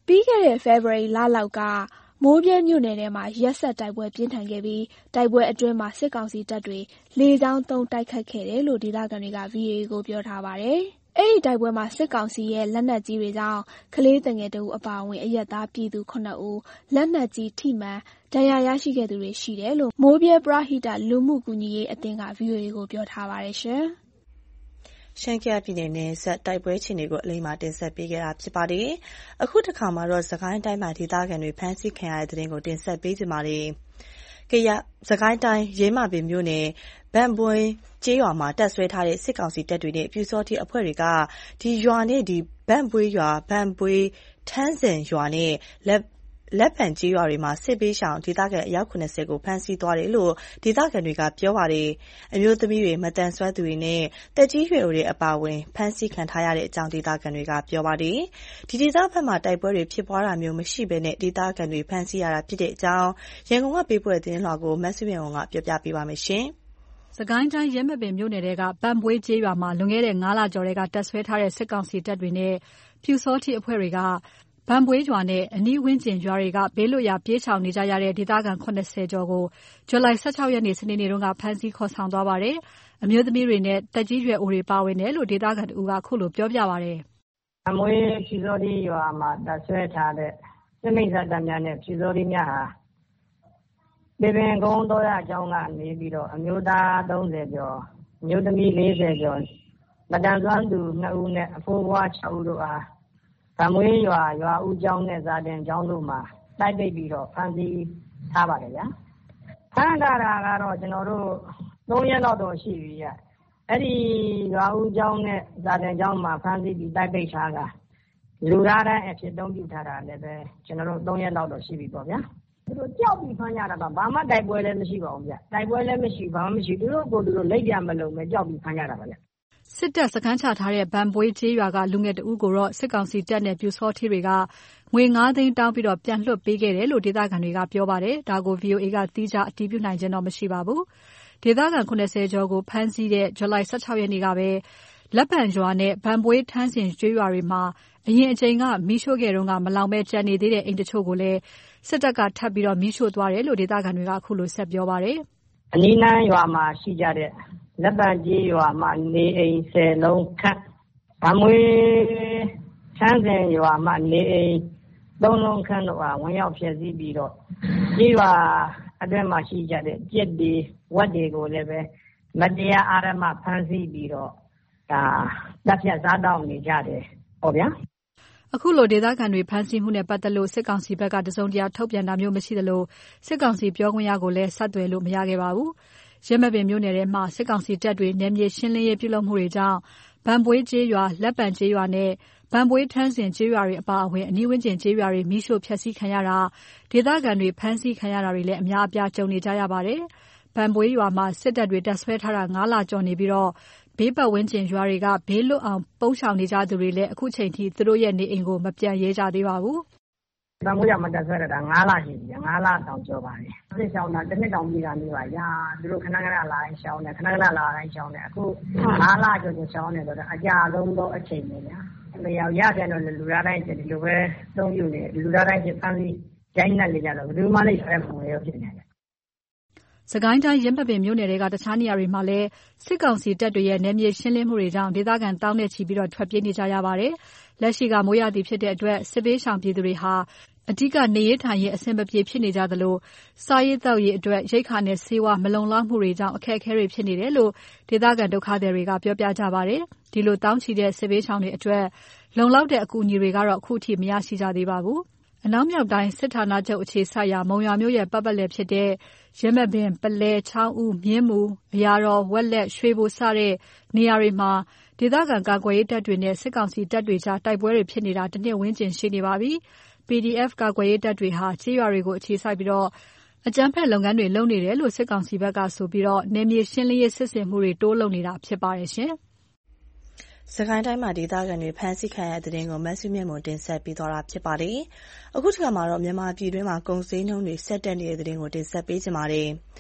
ပြီးခဲ့တဲ့ ဖေဖော်ဝါရီလလောက်ကမိုးဗြဲမြို့နယ်ထဲမှာရက်ဆက်တိုက်ပွဲပြင်းထန်ခဲ့ပြီးတိုက်ပွဲအတွင်းမှာစစ်ကောင်စီတပ်တွေလေကြောင်းသုံးတိုက်ခတ်ခဲ့တယ်လို့ဒေသခံတွေက VOA ကိုပြောထားပါတယ်။အဲ့ဒီတိုက်ပွဲမှာစစ်ကောင်စီရဲ့လက်နက်ကြီးတွေကြောင့်ကလေးငယ်တဦးအပါအဝင်အရပ်သားပြည်သူ9ဦးလက်နက်ကြီးထိမှန်ဒဏ်ရာရရှိခဲ့သူတွေရှိတယ်လို့မိုးဗြဲပရဟိတလူမှုကူညီရေးအသင်းက VOA ကိုပြောထားပါတယ်ရှင်။ရှမ်းကယားပြည်နယ်နယ်စပ်တိုက်ပွဲအခြေအနေကိုအလိမ္မာတင်ဆက်ပေးခဲ့တာဖြစ်ပါတယ်။အခုတစ်ခါမှာတော့စကိုင်းတိုင်းမှာဒေသခံတွေဖမ်းဆီးခံရတဲ့တဲ့တင်ကိုတင်ဆက်ပေးကြပါမယ်။စကိုင်းတိုင်းရဲမာပင်မြို့နယ်ဗန့်ဘွေးကျေးရွာမှာတပ်ဆွဲထားတဲ့စစ်ကောင်စီတပ်တွေနဲ့ပြူစောတိအဖွဲ့တွေကဒီရွာနဲ့ဒီဗန့်ဘွေးရွာဗန့်ဘွေးထန်းစင်ရွာနဲ့လက်ပံကျေးရွာတွေမှာစစ်ပေးရှောင်ဒေသခံအယောက်90ကိုဖမ်းဆီးသွားတယ်လို့ဒေသခံတွေကပြောပါတယ်။အမျိုးသမီးတွေမတန်ဆွမ်းသူတွေနဲ့တက်ကြီးရွယ်အိုတွေအပါအဝင်ဖမ်းဆီးခံထားရတဲ့အကြောင်းဒေသခံတွေကပြောပါတယ်။ဒီဒေသဘက်မှာတိုက်ပွဲတွေဖြစ်ပွားတာမျိုးမရှိဘဲနဲ့ဒေသခံတွေဖမ်းဆီးရတာဖြစ်တဲ့အကြောင်းရန်ကုန်ကပေးပို့တဲ့သတင်းလွှာကိုမဆုမြင့်အောင်ကပြောပြပေးပါမယ်ရှင်။စကိုင်းတိုင်းရဲမပင်မြို့နယ်ကဗန့်ဘွေးကျေးရွာမှာလွန်ခဲ့တဲ့9လကျော်ကတပ်ဆွဲထားတဲ့စစ်ကောင်စီတပ်တွေနဲ့ပြူစောတိအဖွဲ့တွေကဗန့်ဘွေးရွာနဲ့အနီးဝန်းကျင်ရွာတွေကဘေးလွတ်ရာပြေးရှောင်နေကြရတဲ့ဒေသခံ80ကျော်ကိုဇူလိုင်16ရက်နေ့စနေနေ့တုန်းကဖမ်းဆီးခေါ်ဆောင်သွားပါတယ်။အမျိုးသမီးတွေနဲ့တက်ကြီးရွယ်အိုတွေပါဝင်တယ်လို့ဒေသခံတဦးကခုလိုပြောပြပါတယ်။ဗန့်ဘွေးပြူစောတိရွာမှာတပ်ဆွဲထားတဲ့စစ်မိတ်ဆက်တပ်များနဲ့ပြူစောတိများဟာပေပင်ကုန်းတော်ရအကြောင်းကနေပြီးတော့အမျိုးသား30ကျော်အမျိုးသမီး40ကျော်မတန်ဆွမ်းသူ2ဦးနဲ့အဖိုးဘွား6ဦးတို့အားဗန့်ဘွေးရွာဦးကျောင်းနဲ့ဇာတင်ကျောင်းတို့မှာတိုက်ပိတ်ပြီးတော့ဖမ်းဆီးထားပါတယ်ဗျာဖမ်းထားတာကတော့ကျွန်တော်တို့3ရက်လောက်တော့ရှိပြီဗျအဲ့ဒီရွာဦးကျောင်းနဲ့ဇာတင်ကျောင်းမှာဖမ်းဆီးပြီးတိုက်ပိတ်ထားတာလူသားတိုင်းအဖြစ်တုံးပြထားတာလည်းပဲကျွန်တော်တို့3ရက်လောက်တော့ရှိပြီပေါ့ဗျာသူတို့ကြောက်ပြီးဖမ်းရတာကဘာမှတိုက်ပွဲလည်းမရှိပါဘူးဗျတိုက်ပွဲလည်းမရှိဘာမှမရှိသူတို့လက်ပြမလုံးပဲကြောက်ပြီးဖမ်းရတာပါဗျစစ်တပ်စခန်းချထားတဲ့ဗန့်ဘွေးကျေးရွာကလူငယ်တဦးကိုတော့စစ်ကောင်စီတပ်နဲ့ပြူစောထီတွေကငွေ9သိန်းတောင်းပြီးတော့ပြန်လွှတ်ပေးခဲ့တယ်လို့ဒေသခံတွေကပြောပါတယ်။ဒါကို VOA ကသီးခြားအတည်ပြုနိုင်ခြင်းတော့မရှိပါဘူး။ဒေသခံ80ကျော်ကိုဖမ်းဆီးတဲ့ဇူလိုင်16ရက်နေ့ကပဲလက်ပံရွာနဲ့ဗန့်ဘွေးထန်းစင်ကျေးရွာတွေမှာအရင်အချိန်ကမီးရှို့ခဲ့တုန်းကမလောင်ပဲကြံနေသေးတဲ့အိမ်တချို့ကိုလည်းစစ်တပ်ကထပ်ပြီးတော့မီးရှို့သွားတယ်လို့ဒေသခံတွေကအခုလိုဆက်ပြောပါတယ်။အနီးနားရွာမှာရှိကြတဲ့လက်ပံကြီးရွာမှာနေအိမ်10လုံးခန့်ဗန့်ဘွေးထန်းစင်ရွာမှာနေအိမ်3လုံးခန့်တို့ဟာဝင်ရောက်ဖျက်ဆီးပြီးတော့ကြီးရွာအတွင်းမှာရှိကြတဲ့ကြက်တွေဝက်တွေကိုလည်းပဲမတရားအာရမဖမ်းဆီးပြီးတော့ဒါတပ်ဖြတ်စားတောင်းနေကြတယ်ပေါ့ဗျာအခုလိုဒေသခံတွေဖမ်းဆီးမှုနဲ့ပတ်သက်လို့စစ်ကောင်စီဘက်ကတစုံတရာထုတ်ပြန်တာမျိုးမရှိသလိုစစ်ကောင်စီပြောခွင့်ရကိုလည်းဆက်သွယ်လို့မရခဲ့ပါဘူး။ရဲမပင်မြို့နယ်ထဲမှာစစ်ကောင်စီတပ်တွေနယ်မြေရှင်းလင်းရေးပြုလုပ်မှုတွေကြောင့်ဗန့်ဘွေးကျေးရွာလက်ပံကျေးရွာနဲ့ဗန့်ဘွေးထန်းစင်ကျေးရွာတွေအပါအဝင်အနီးဝန်းကျင်ကျေးရွာတွေမိရှို့ဖျက်ဆီးခံရတာဒေသခံတွေဖမ်းဆီးခံရတာတွေလည်းအများအပြားကြုံနေကြရပါတယ်။ဗန့်ဘွေးရွာမှာစစ်တပ်တွေတပ်ဆွဲထားတာ9လကျော်နေပြီးတော့ဘေးပတ်ဝန်းကျင်ရွာတွေကဘေးလွတ်အောင်ပုန်းရှောင်နေကြသူတွေလည်းအခုချိန်ထိသူတို့ရဲ့နေအိမ်ကိုမပြန်ရဲကြသေးပါဘူး။ဗန့်ဘွေးရွာမှာတပ်ဆွဲတာ9လရှိပြီ9လတောင်ကျော်ပါပြီ။စစ်ရှောင်းတာတစ်နှစ်တောင်ပြည်တာနေပါရာသူတို့ခဏခဏလာတိုင်းရှောင်းတယ်ခဏခဏလာတိုင်းရှောင်းတယ်အခု9လကျော်ရှောင်းတယ်ဆိုတော့အကြာဆုံးသောအချိန်ပဲညာ။နေရာရပြန်တော့လူသားတိုင်းဒီလိုပဲသုံးယူနေလူသားတိုင်းဖမ်းပြီးရိုင်းနှက်နေကြတော့ဘယ်သူမှလည်းဆွဲမရဖြစ်နေတယ်စကိုင်းတိုင်းရင်းပပင်မြို့နယ်တွေကတခြားနေရာတွေမှာလည်းစစ်ကောင်စီတပ်တွေရဲ့နယ်မြေရှင်းလင်းမှုတွေကြောင့်ဒေသခံတောင်းနဲ့ချီပြီးတော့ထွက်ပြေးနေကြရပါတယ်။လက်ရှိကမိုးရာသီဖြစ်တဲ့အတွက်စစ်ပေးရှောင်ပြည်သူတွေဟာအဓိကနေရေးထိုင်ရေးအဆင်မပြေဖြစ်နေကြသလိုစားရေးတောက်ရေးအတွက်ရိက္ခာနဲ့ဆေးဝါးမလုံလောက်မှုတွေကြောင့်အခက်အခဲတွေဖြစ်နေတယ်လို့ဒေသခံဒုက္ခသည်တွေကပြောပြကြပါတယ်။ဒီလိုတောင်းချီတဲ့စစ်ပေးရှောင်တွေအတွက်လုံလောက်တဲ့အကူအညီတွေကတော့အခုထိမရရှိကြသေးပါဘူး။အနောက်မြောက်တိုင်းစစ်ဌာနချုပ်အခြေစိုက်ရာမုံရွာမြို့ရဲ့ပတ်ပတ်လည်ဖြစ်တဲ့ရမပင်ပလဲချောင်းဦးမြင်းမူအရာတော်ဝက်လက်ရွှေဘိုစတဲ့နေရာတွေမှာဒေသခံကာကွယ်ရေးတပ်တွေနဲ့စစ်ကောင်စီတပ်တွေကြားတိုက်ပွဲတွေဖြစ်နေတာတစ်နှစ်ဝန်းကျင်ရှိနေပါပြီ။ PDF ကာကွယ်ရေးတပ်တွေဟာကြေးရွာတွေကိုအခြေစိုက်ပြီးတော့အကြမ်းဖက်လုပ်ငန်းတွေလုပ်နေတယ်လို့စစ်ကောင်စီဘက်ကဆိုပြီးတော့နယ်မြေရှင်းလင်းရေးစစ်ဆင်မှုတွေတိုးလုပ်နေတာဖြစ်ပါတယ်ရှင်။စကိုင်းတိုင်းမှာဒေသခံတွေဖမ်းဆီးခံရတဲ့တဲ့တင်ကိုမဆုမြင့်မွန်တင်ဆက်ပေးသွားတာဖြစ်ပါတယ်။အခုတစ်ခါမှာတော့မြန်မာပြည်တွင်းမှာကုန်စည်နှုန်းတွေဆက်တက်နေတဲ့တဲ့တင်ကိုတင်ဆက်ပေးကြပါမယ်။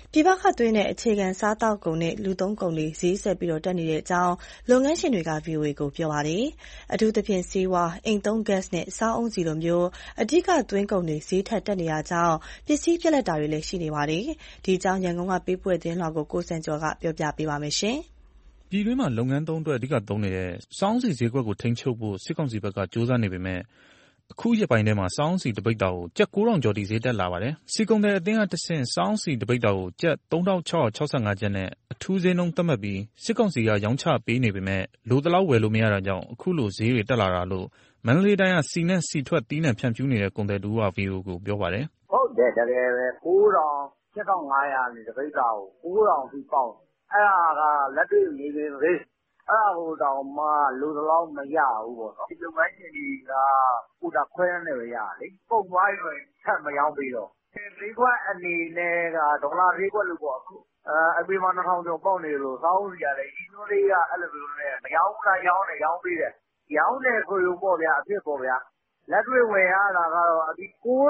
ပြည်ပခတ်သွင်းတဲ့အခြေခံစားတောက်ကုန်နဲ့လူသုံးကုန်တွေဈေးဆက်ပြီးတက်နေတဲ့အကြောင်းလုပ်ငန်းရှင်တွေက VOA ကိုပြောပါတယ်။အထူးသဖြင့်ဆေးဝါး၊အိမ်သုံး gas နဲ့စားအုန်းဆီလိုမျိုးအဓိကသွင်းကုန်တွေဈေးထက်တက်နေတာကြောင့်ပစ္စည်းပြတ်လပ်တာတွေလည်းရှိနေပါတယ်။ဒီအကြောင်းရန်ကုန်ကပေးပို့တဲ့သတင်းလွှာကိုကိုစံကျော်ကပြောပြပေးပါမယ်။ပြည်တွင်းမှာလုပ်ငန်းသုံးအတွက်အဓိကသုံးနေတဲ့စားအုန်းဆီဈေးကွက်ကိုထိန်းချုပ်ဖို့စစ်ကောင်စီဘက်ကကြိုးစားနေပေမဲ့အခုရက်ပိုင်းထဲမှာစားအုန်းဆီတပိဿာကိုကျပ် 9,000 ကျော်ထိဈေးတက်လာပါတယ်။ဆီကုန်သည်အသင်းကတဆင့်စားအုန်းဆီတပိဿာကိုကျပ် 3,665 ကျပ်နဲ့အထူးဈေးနှုန်းသတ်မှတ်ပြီးစစ်ကောင်စီကရောင်းချပေးနေပေမဲ့လိုသလောက်ဝယ်လို့မရတာကြောင့်အခုလိုဈေးတွေတက်လာတာလို့မန္တလေးတိုင်းကဆီနဲ့ဆီထွက်သီးနှံဖြန့်ဖြူးနေတဲ့ကုန်သည်တဦးက VOA ကိုပြောပါတယ်။ဟုတ်တယ်တကယ်ပဲ 9,000 7,500 နဲ့တပိဿာကို 9,000 ထိပေါက်အဲ့ဒါကလက်တွေ့မြေပြင်ဈေးအဲ့ဒါကိုတောင်မှလိုသလောက်မရဘူးပေါ့နော်ဒီလုပ်ငန်းရှင်တွေကကိုတာခွဲနေပဲရတယ်လေပုံသွားရင်ဆက်မရောင်းပြီးတော့ဈေးကွက်အနေနဲ့ကဒေါ်လာဈေးကွက်လို့ပေါ့အခုအပြင်မှာ 2,000 ကျော်ပေါက်နေလို့စားအုန်းဆီရတယ်ဒီလိုလေးကအဲ့လိုမျိုးနဲ့မရောင်းဘူးလားရောင်းတယ်ရောင်းပေးတယ်ရောင်းတယ်ဆိုရုံပေါ့ဗျာအဖြစ်ပေါ့ဗျာလက်တွေ့ဝယ်ရတာကတော့အဒီ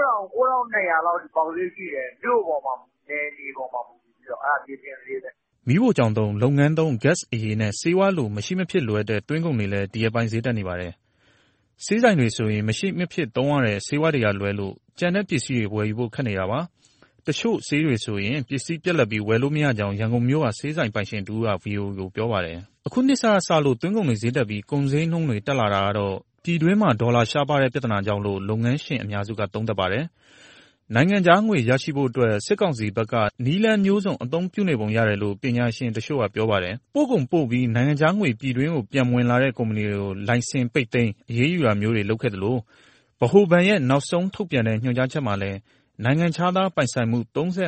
9,200 လောက်ပေါက်လေးရှိတယ်မြို့ပေါ်မှာနေဒီပေါ်မှာပြီးတော့အဲ့ဒါပြင်းလေးပဲမီးဖိုချောင်သုံးလုပ်ငန်းသုံး gas အရေးနဲ့ဆေးဝါးလိုမရှိမဖြစ်လိုအပ်တဲ့သွင်းကုန်တွေလည်းဒီရက်ပိုင်းဈေးတက်နေပါတယ်။ဆေးဆိုင်တွေဆိုရင်မရှိမဖြစ်သုံးရတဲ့ဆေးဝါးတွေကလွဲလို့ကျန်တဲ့ပစ္စည်းတွေဝယ်ယူဖို့ခက်နေတာပါ။တချို့ဆေးတွေဆိုရင်ပစ္စည်းပြတ်လပ်ပြီးဝယ်လို့မရကြောင်းရန်ကုန်မြို့ကဆေးဆိုင်ပိုင်ရှင်တူက VOA ကိုပြောပါတယ်။အခုနှစ်စလို့သွင်းကုန်တွေဈေးတက်ပြီးကုန်ဈေးနှုန်းတွေတက်လာတာကတော့ပြည်တွင်းမှာဒေါ်လာရှားပါတဲ့ပြဿနာကြောင့်လို့လုပ်ငန်းရှင်အများစုကသုံးသပ်ပါတယ်။နိုင်ငံခြားငွေရရှိဖို့အတွက်စစ်ကောင်စီဘက်ကနည်းလမ်းမျိုးစုံအသုံးပြုနေပုံရတယ်လို့ပညာရှင်တချို့ကပြောပါတယ်။ပို့ကုန်ပို့ပြီးနိုင်ငံခြားငွေပြည်တွင်းကိုပြန်ဝင်လာတဲ့ကုမ္ပဏီတွေကိုလိုင်စင်ပိတ်သိမ်းအရေးယူတာမျိုးတွေလုပ်ခဲ့သလိုဗဟိုဘဏ်ရဲ့နောက်ဆုံးထုတ်ပြန်တဲ့ညွှန်ကြားချက်မှာလည်းနိုင်ငံခြားသားပိုင်ဆိုင်မှု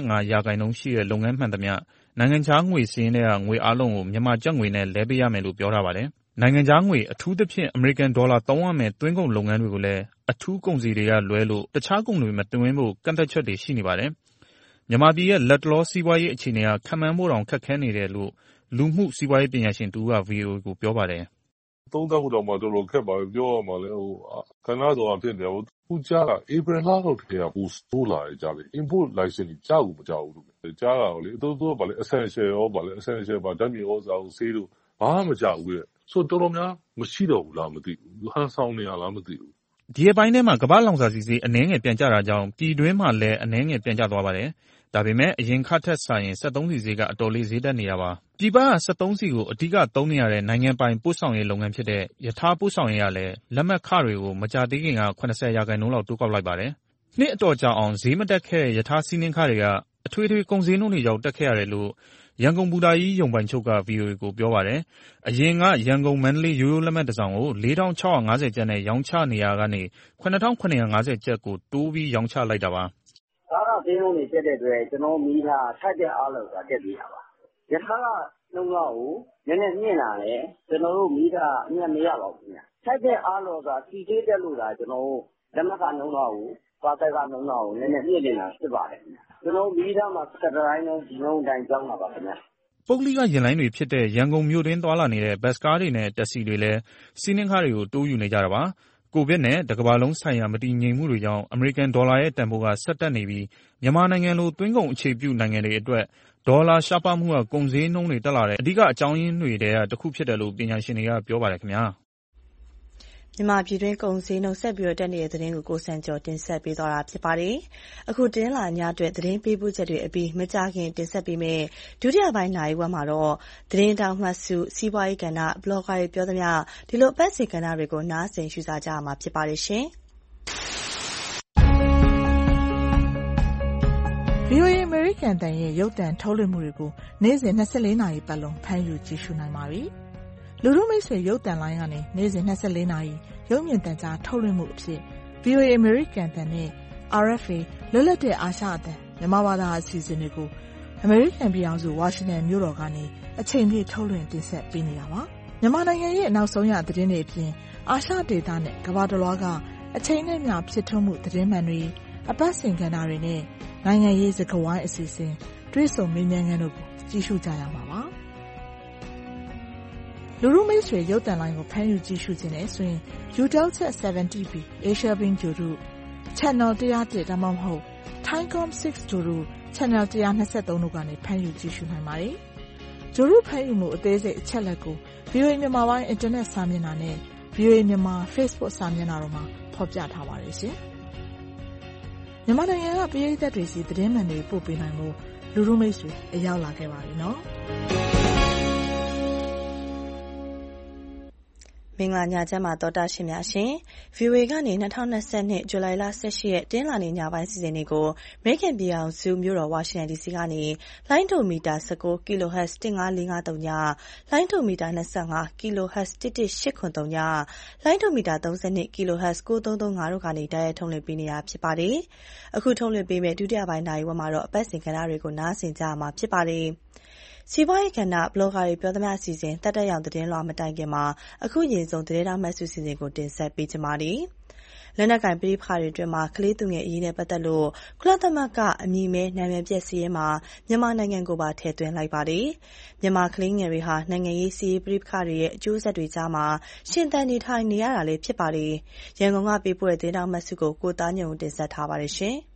35% ရှိတဲ့လုပ်ငန်းမှန်သမျှနိုင်ငံခြားငွေစာရင်းထဲကငွေအားလုံးကိုမြန်မာကျပ်ငွေနဲ့လဲပေးရမယ်လို့ပြောထားပါတယ်။နိုင်ငံခြားငွေအထူးသဖြင့်အမေရိကန်ဒေါ်လာသုံးရမယ်သွင်းကုန်လုပ်ငန်းတွေကိုလည်းအထူးကုန်စည်တွေကလွဲလို့တခြားကုန်တွေမသွင်းဖို့ကန့်သတ်ချက်တွေရှိနေပါတယ်။မြန်မာပြည်ရဲ့လက်တလောစီးပွားရေးအခြေအနေကခန့်မှန်းဖို့တောင်ခက်ခဲနေတယ်လို့လူမှုစီးပွားရေးပညာရှင်တူက VOA ကိုပြောပါတယ်။သုံးသပ်ဖို့တော့မှတော်တော်ခက်ပါပဲပြောရမှာလေခဏတော့ဖြစ်တယ်ခုကြားတာဧပြီလတော့တကယ်ပိုဆိုးလာတယ်ကြားတယ် import license ကြီးကြားဘူးမကြားဘူးလို့ကြားတာလေသူကဗာလေ essential ရောဗာလေ essential ဗာဓာတ်မြေဩဇာကိုဆေးလို့ဘာမှမကြားဘူးလေဆိုတော်တော်များမရှိတော့ဘူးလားမသိဘူးဟန်ဆောင်နေရလားမသိဘူးဒီအပိုင်းထဲမှာကမ္ဘာလောင်စာဆီဈေးအနည်းငယ်ပြန်ကျတာကြောင့်ပြည်တွင်းမှာလည်းအနည်းငယ်ပြန်ကျသွားပါတယ်ဒါပေမဲ့အရင်ခါထက်စာရင်73စီဈေးကအတော်လေးဈေးတက်နေတာပါပြည်ပက73စီကိုအဓိကသုံးနေရတဲ့နိုင်ငံပိုင်ပို့ဆောင်ရေးလုပ်ငန်းဖြစ်တဲ့ယထာပို့ဆောင်ရေးကလည်းလက်မှတ်ခတွေကိုမကြာသေးခင်က 80% လောက်တိုးကောက်လိုက်ပါတယ်နှစ်အတော်ကြာအောင်ဈေးမတက်ခဲ့တဲ့ယထာစီးနှင်းခတွေကအထွေထွေကုန်ဈေးနှုန်းတွေရောက်တက်ခဲ့ရတယ်လို့ရန်ကုန်ဘူတာကြီးယုံပိုင်ချုပ်က VOA ကိုပြောပါတယ်။အရင်ကရန်ကုန်မန္တလေးရိုးရိုးလက်မှတ်တစ်စောင်ကို 4,650 ကျပ်နဲ့ရောင်းချနေရကနေ 7,750 ကျပ်ကိုတိုးပြီးရောင်းချလိုက်တာပါ။ဒါကဈေးနှုန်းတွေတက်တဲ့အတွက်ကျွန်တော်မိသားထိုက်တဲ့အားလုံးကတက်ပြီးတာပါ။ယထာကနှုန်းလောက်ကိုနည်းနည်းမြင့်လာတယ်ကျွန်တော်တို့မိသားအမြတ်မရပါဘူးခင်ဗျ။ထိုက်တဲ့အားလုံးကစီသေးတက်လို့လားကျွန်တော်တို့လက်မှတ်ကနှုန်းလောက်ကိုပါတိုက်ကနှုန်းလောက်ကိုနည်းနည်းမြင့်နေတာဖြစ်ပါတယ်ခင်ဗျ။ကျွန်တော်မိသားမှာစက်တိုင်းလုံးဒီနှုန်းတိုင်းကြောင်းတာပါခင်ဗျ။ပုဂ္ဂလိကယာဉ်လိုင်းတွေဖြစ်တဲ့ရန်ကုန်မြို့တွင်းသွားလာနေတဲ့ဘတ်စ်ကားတွေနဲ့တက်ဆီတွေလည်းစီးနှင်းကားတွေကိုတိုးယူနေကြတာပါ။ကိုဗစ်နဲ့တကမ္ဘာလုံးဆိုင်ရာမတည်ငြိမ်မှုတွေကြောင့်အမေရိကန်ဒေါ်လာရဲ့တန်ဖိုးကဆက်တက်နေပြီးမြန်မာနိုင်ငံလိုသွင်းကုန်အခြေပြုနိုင်ငံတွေအတွက်ဒေါ်လာရှားပါးမှုကကုန်ဈေးနှုန်းတွေတက်လာတဲ့အဓိကအကြောင်းရင်းတွေထဲကတစ်ခုဖြစ်တယ်လို့ပညာရှင်တွေကပြောပါတယ်ခင်ဗျာ။မြန်မာပြည်တွင်းကုန်ဈေးနှုန်းဆက်ပြီးတက်နေတဲ့သတင်းကိုစံကျော်တင်ဆက်ပေးသွားတာဖြစ်ပါတယ်။အခုတင်းလာညအတွက်သတင်းပေးပို့ချက်တွေအပြီးမကြာခင်တင်ဆက်ပေးမယ်ဒုတိယပိုင်းနိုင်ဝက်မှာတော့သတင်းတောင်မှတ်စုစီးပွားရေးကဏ္ဍဘလော့ဂါတွေပြောသမျှဒီလိုအပတ်စဉ်ကဏ္ဍတွေကိုနားဆင်ရှုစားကြရမှာဖြစ်ပါတယ်ရှင်။ VOA American တန်ရဲ့ရုပ်သံထုတ်လွှင့်မှုတွေကိုနေ့စဉ်24နာရီပတ်လုံးဖမ်းယူကြည့်ရှုနိုင်ပါပြီ။လူထုမိတ်ဆွေရုပ်သံလိုင်းကနေနေ့စဉ်24နာရီရုပ်မြင်သံကြားထုတ်လွှင့်မှုအဖြစ် VOA American တန်နဲ့ RFA လွတ်လပ်တဲ့အာရှအသံမြန်မာဘာသာအစီအစဉ်တွေကို American ပြည်ထောင်စုဝါရှင်တန်မြို့တော်ကနေအချိန်ပြည့်ထုတ်လွှင့်တင်ဆက်ပေးနေတာပါ။မြန်မာနိုင်ငံရဲ့နောက်ဆုံးရသတင်းတွေအပြင်အာရှဒေသနဲ့ကမ္ဘာတစ်လွှားကအချိန်နဲ့မျှဖြစ်ထွန်းမှုသတင်းမှန်တွေအပတ်စဉ်ကဏ္ဍတွေနဲ့နိုင်ငံရေးစကားဝိုင်းအစီအစဉ်တွေ့ဆုံမေးမြန်းခန်းတို့ကိုကြည့်ရှုကြရမှာပါ။လူထုမိတ်ဆွေရုပ်သံလိုင်းကိုဖမ်းယူကြည့်ရှုခြင်းနဲ့ဆိုရင် UTEL-CHET 70B Asia Beam ဂြိုလ်တု Channel 101ဒါမှမဟုတ် Thaicom 6ဂြိုလ်တု Channel 123တို့ကနေဖမ်းယူကြည့်ရှုနိုင်ပါတယ်။ဂျိုရုဖမ်းယူမှုအသေးစိတ်အချက်လက်ကို VOA မြန်မာပိုင်းအင်တာနက်စာမျက်နှာနဲ့ VOA မြန်မာ Facebook စာမျက်နှာတို့မှာဖော်ပြထားပါတယ်ရှင်။မြန်မာနိုင်ငံကပရိသတ်တွေစီသတင်းမှန်တွေပို့ပေးနိုင်မှုလူလူမိတ်ဆွေအရောက်လာခဲ့ပါပြီနော်။မင်္ဂလာညချမ်းပါတော်တာရှင်များရှင် VOA ကနေ2022ဇူလိုင်လ18ရက်တင်းလာနေညပိုင်းစီစဉ်တွေကို American ပြည်အောင်စုမြို့တော် Washington DC ကနေလိုင်းဒိုမီတာ19 kHz 15553ညလိုင်းဒိုမီတာ25 kHz 11883ညလိုင်းဒိုမီတာ32 kHz 9335တို့ကနေတိုက်ရိုက်ထုတ်လွှင့်ပေးနေတာဖြစ်ပါတယ်။အခုထုတ်လွှင့်ပေးမယ့်ဒုတိယပိုင်းနိုင်ဝက်မှာတော့အပတ်စဉ်ကဏ္ဍတွေကိုနားဆင်ကြရမှာဖြစ်ပါတယ်။စီးပွားရေးကဏ္ဍဘလော့ဂါတွေပြောသမျှအစီအစဉ်တက်ရောင်သတင်းလွှာမတိုင်ခင်မှာအခုရင်ဆုံးသတင်းတော်မှတ်စုစီစဉ်ကိုတင်ဆက်ပေးချင်ပါတယ်။လက်နက်ကင်ပဋိပက္ခတွေအတွင်းမှာကလေးသူငယ်အရေးနဲ့ပတ်သက်လို့ကုလသမဂ္ဂအမည်မဲနာမည်ပြည့်စည်ရေးမှာမြန်မာနိုင်ငံကိုပါထည့်သွင်းလိုက်ပါတယ်။မြန်မာကလေးငယ်တွေဟာနိုင်ငံရေးစီးရေးပဋိပက္ခတွေရဲ့အကျိုးဆက်တွေကြားမှာရှင်သန်နေထိုင်နေရတာလည်းဖြစ်ပါတယ်။ရန်ကုန်ကပေးပို့တဲ့သတင်းတော်မှတ်စုကိုကိုသားညုံတင်ဆက်ထားပါတယ်ရှင်။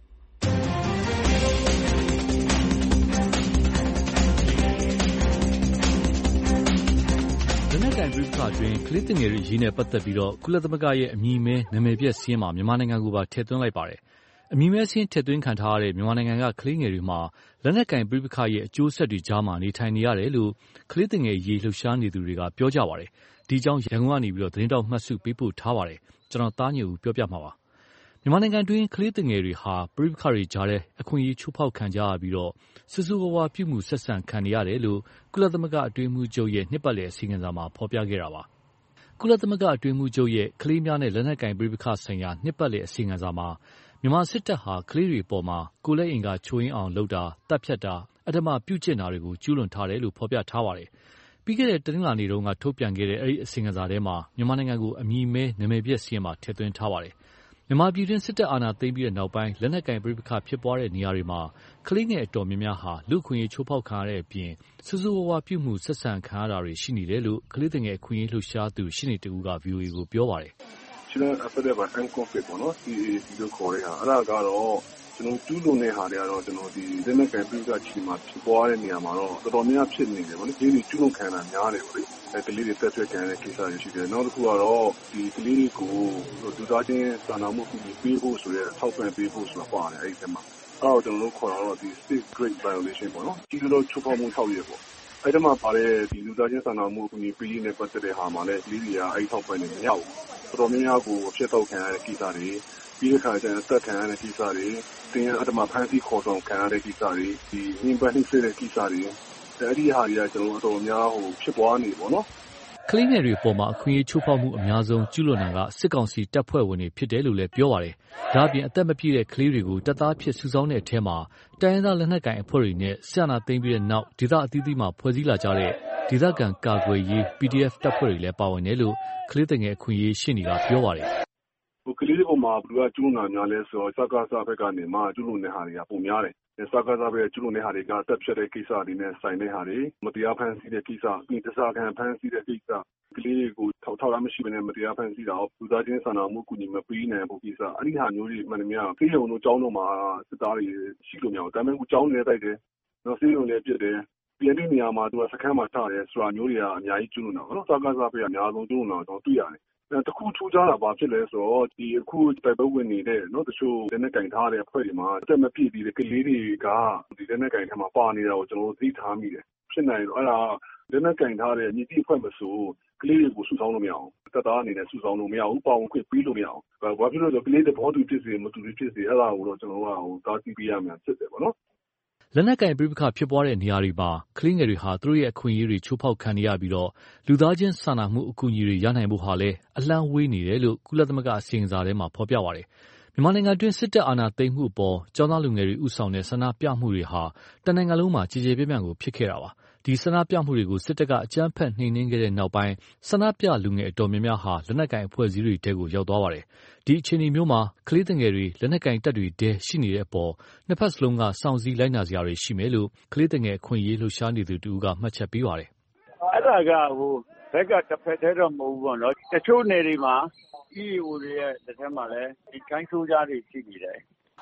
လက်နက်ကိုင်ပဋိပက္ခအတွင်းကလေးသူငယ်တွေအရေးနဲ့ပတ်သက်ပြီးကုလသမဂ္ဂရဲ့အမည်မဲနာမည်ပျက်စာရင်းမှာမြန်မာနိုင်ငံကိုပါထည့်သွင်းလိုက်ပါတယ်။အမည်မဲစာရင်းထည့်သွင်းခံထားရတဲ့မြန်မာနိုင်ငံကကလေးငယ်တွေမှာလက်နက်ကိုင်ပဋိပက္ခရဲ့အကျိုးဆက်တွေကြားမှာနေထိုင်နေရတယ်လို့ကလေးသူငယ်အရေးလှုပ်ရှားနေသူတွေကပြောကြပါတယ်။ဒီအကြောင်းရန်ကုန်ကနေသတင်းတောက်မှတ်စုပေးပို့ထားပါတယ်။ကျွန်တော်သားညိုဦးပြောပြမှာပါ။မြန်မာနိုင်ငံတွင်းကလေးသူငယ်တွေဟာပဋိပက္ခတွေကြားထဲအခွင့်အရေးချိုးဖောက်ခံကြရပြီးဆိုးဆိုးဝါးဝါပြုမှုဆက်ဆံခံနေရတယ်လို့ကုလသမဂ္ဂအတွင်းမှုချုပ်ရဲ့နှစ်ပတ်လည်အစီရင်ခံစာမှာဖော်ပြခဲ့တာပါ။ကုလသမဂ္ဂအတွင်းမှုချုပ်ရဲ့ကလေးများနဲ့လက်နက်ကိုင်ပဋိပက္ခဆိုင်ရာနှစ်ပတ်လည်အစီရင်ခံစာမှာမြန်မာစစ်တပ်ဟာကလေးတွေအပေါ်မှာကိုယ်လက်အင်္ဂါချိုးယွင်းအောင်လုပ်တာတပ်ဖြတ်တာအဓမ္မပြုကျင့်တာတွေကိုကျူးလွန်ထားတယ်လို့ဖော်ပြထားပါတယ်။ပြီးခဲ့တဲ့တနင်္လာနေ့တုန်းကထုတ်ပြန်ခဲ့တဲ့အဲဒီအစီရင်ခံစာထဲမှာမြန်မာနိုင်ငံကိုအမည်မဲနာမည်ပျက်စာရင်းမှာထည့်သွင်းထားပါတယ်။မြန်မာပြည်တွင်းစစ်တပ်အာဏာသိမ်းပြီးတဲ့နောက်ပိုင်းလက်နက်ကိုင်ပဋိပက္ခဖြစ်ပွားတဲ့နေရာတွေမှာကလေးငယ်အတော်များများဟာလူ့အခွင့်အရေးချိုးဖောက်ခံရတဲ့အပြင်ဆိုးဆိုးဝါးဝါပြုမှုဆက်ဆံခံရတာတွေရှိနေတယ်လို့ကလေးငယ်အခွင့်အရေးလှုပ်ရှားသူရှင်းနေတူက VOA ကိုပြောပါတယ်။ Children affected by armed conflict ပေါ့နော် CAC လို့ခေါ်တဲ့ဟာအဲ့ဒါကတော့ကျွန်တော်ကျူးလွန်တဲ့ဟာတွေကတော့ကျွန်တော်ဒီလက်နက်ကိုင်ပဋိပက္ခချီမှာဖြစ်ပွားတဲ့နေရာမှာတော့တော်တော်များဖြစ်နေတယ်ပေါ့နော်ဒီကျူးလွန်ခံတာများတယ်ပေါ့လေကလေးတွေတက်ထွက်ခံရတဲ့ကိစ္စတွေရှိတယ်နောက်တစ်ခုကတော့ဒီကလေးတွေကိုလူသားချင်းစာနာမှုကူညီပေးဖို့ဆိုတဲ့ထောက်ပံ့ပေးဖို့ဆိုတာပါတယ်အဲ့ဒီမှာအဲ့တော့ကျွန်တော်တို့ခေါ်တာတော့ဒီ state grade violation ပေါ့နော်ဒီလိုချိုးဖောက်မှုထောက်ရပေါ့အဲ့ဒီမှာပါတဲ့ဒီလူသားချင်းစာနာမှုကူညီပေးနေတဲ့ပတ်သက်တဲ့ဟာမှာလည်းကလေးတွေကအဲ့ထောက်ပံ့နေမရဘူးတော်တော်များများကိုအဖြစ်တော့ခံရတဲ့ကိစ္စတွေပြီးတဲ့ခါကျရင်တက်ခံရတဲ့ကိစ္စတွေတင်အတ္တမဖန်ဆီးခေါ်ဆောင်ခံရတဲ့ကိစ္စတွေဒီညင်ပတ်နှိမ့်စေတဲ့ကိစ္စတွေအဲ့ဒီဟာတွေကကျွန်တော်တို့အတော်များဖြစ်ပွားနေပေါ့နော်ကလေးငယ်တွေအပေါ်မှာအခွင့်အရေးချိုးဖောက်မှုအများဆုံးကျူးလွန်တာကစစ်ကောင်စီတပ်ဖွဲ့ဝင်တွေဖြစ်တယ်လို့လည်းပြောပါတယ်။ဒါ့အပြင်အသက်မပြည့်တဲ့ကလေးတွေကိုတပ်သားဖြစ်စုဆောင်းတဲ့အထက်မှာတိုင်းရင်းသားလက်နက်ကိုင်အဖွဲ့တွေနဲ့စစ်အာဏာသိမ်းပြီးတဲ့နောက်ဒေသအသီးသီးမှာဖွဲ့စည်းလာကြတဲ့ဒေသခံကာကွယ်ရေး PDF တပ်ဖွဲ့တွေလည်းပါဝင်တယ်လို့ကလေးငယ်အခွင့်အရေးရှင်းနေကပြောပါတယ်။ကလေးတွေပေါ်မှာဘယ်လိုကျူးလွန်တာများလဲဆိုတော့စကားစားဘက်ကနေမှကျူးလွန်တဲ့ဟာတွေကပုံများတယ်။စကားစားဘက်ကျူးလွန်တဲ့ဟာတွေကတပ်ဖြတ်တဲ့ကိစ္စတွေနဲ့ဆိုင်တဲ့ဟာတွေမတရားဖန်ဆီးတဲ့ကိစ္စပြီးတစားခံဖန်ဆီးတဲ့ကိစ္စကလေးတွေကိုထောက်ထားမရှိဘဲနဲ့မတရားဖန်ဆီးတာလူသားချင်းစာနာမှုကူညီမပေးနိုင်ဘူးကိစ္စအဲ့ဒီဟာမျိုးတွေမှန်တယ်များဖေးရုံတို့ကျောင်းတို့မှာစစ်သားတွေရှိလို့မရဘူးဒါပေမဲ့ကျောင်းတွေတိုက်တယ်နော်ဖေးရုံလည်းပြစ်တယ်ပြည်တွင်းနေရာမှာသူကစခန်းမှာထားတယ်ဆိုတာမျိုးတွေကအများကြီးကျူးလွန်တာနော်စကားစားဘက်ကအများဆုံးကျူးလွန်တာတော့တွေ့ရတယ်တခုထူးခြားတာဘာဖြစ်လဲဆိုတော့ဒီအခုတိုက်ပွဲဝင်နေတဲ့နော်တချို့လက်နက်ကင်ထားတဲ့အဖွဲ့တွေမှာအသက်မပြည့်သေးတဲ့ကလေးတွေကဒီလက်နက်ကင်ထဲမှာပါနေတာကိုကျွန်တော်သိထားမိတယ်ဖြစ်နိုင်တော့အဲ့ဒါလက်နက်ကင်ထားတဲ့ညီတိအဖွဲ့မဆိုကလေးတွေကိုစုဆောင်းလို့မရအောင်တပ်သားအနေနဲ့စုဆောင်းလို့မရဘူးပေါအောင်ခွင့်ပေးလို့မရအောင်ဘာဖြစ်လို့လဲဆိုကလေးတွေဘောတူဖြစ်စေမတူဖြစ်စေအဲ့ဒါကိုတော့ကျွန်တော်ကတားဆီးပေးရမှာဖြစ်တယ်ပေါ့နော်လက်နက်ကိုင်ပဋိပက္ခဖြစ်ပွားတဲ့နေရာတွေမှာကလေးငယ်တွေဟာသူတို့ရဲ့အခွင့်အရေးတွေချိုးဖောက်ခံနေရပြီးလူသားချင်းစာနာမှုအကူအညီတွေရနိုင်ဖို့ဟာလည်းအလှမ်းဝေးနေတယ်လို့ကုလသမဂ္ဂအစီရင်ခံစာထဲမှာဖော်ပြပါတယ်။မြန်မာနိုင်ငံတွင်းစစ်တပ်အာဏာသိမ်းမှုအပေါ်ကျောင်းသားလူငယ်တွေဦးဆောင်တဲ့ဆန္ဒပြမှုတွေဟာတနိုင်ငံလုံးမှာကြေကြေပြန့်ပြန့်ကိုဖြစ်ခဲ့တာပါ။ဒီဆန္ဒပြမှုတွေကိုစစ်တပ်ကအကြမ်းဖက်နှိမ်နင်းခဲ့တဲ့နောက်ပိုင်းဆန္ဒပြလူငယ်အတော်များများဟာလက်နက်ကိုင်အဖွဲ့အစည်းတွေထဲကိုရောက်သွားပါတယ်။ဒီအခြေအနေမျိုးမှာကလေးငယ်တွေလက်နက်ကိုင်တပ်တွေထဲရှိနေတဲ့အပေါ်နှစ်ဖက်စလုံးကစောင့်စည်းလိုက်နာစရာတွေရှိမယ်လို့ကလေးငယ်အခွင့်အရေးလှုပ်ရှားနေသူတူကမှတ်ချက်ပေးပါတယ်။အဲ့ဒါကဘက်ကတစ်ဖက်တည်းတော့မဟုတ်ဘူးပေါ့နော်။တချို့နယ်တွေမှာEAOတွေရဲ့လက်ထက်မှာလည်းဒီကိုင်းဆိုးကြားတွေရှိနေတယ်။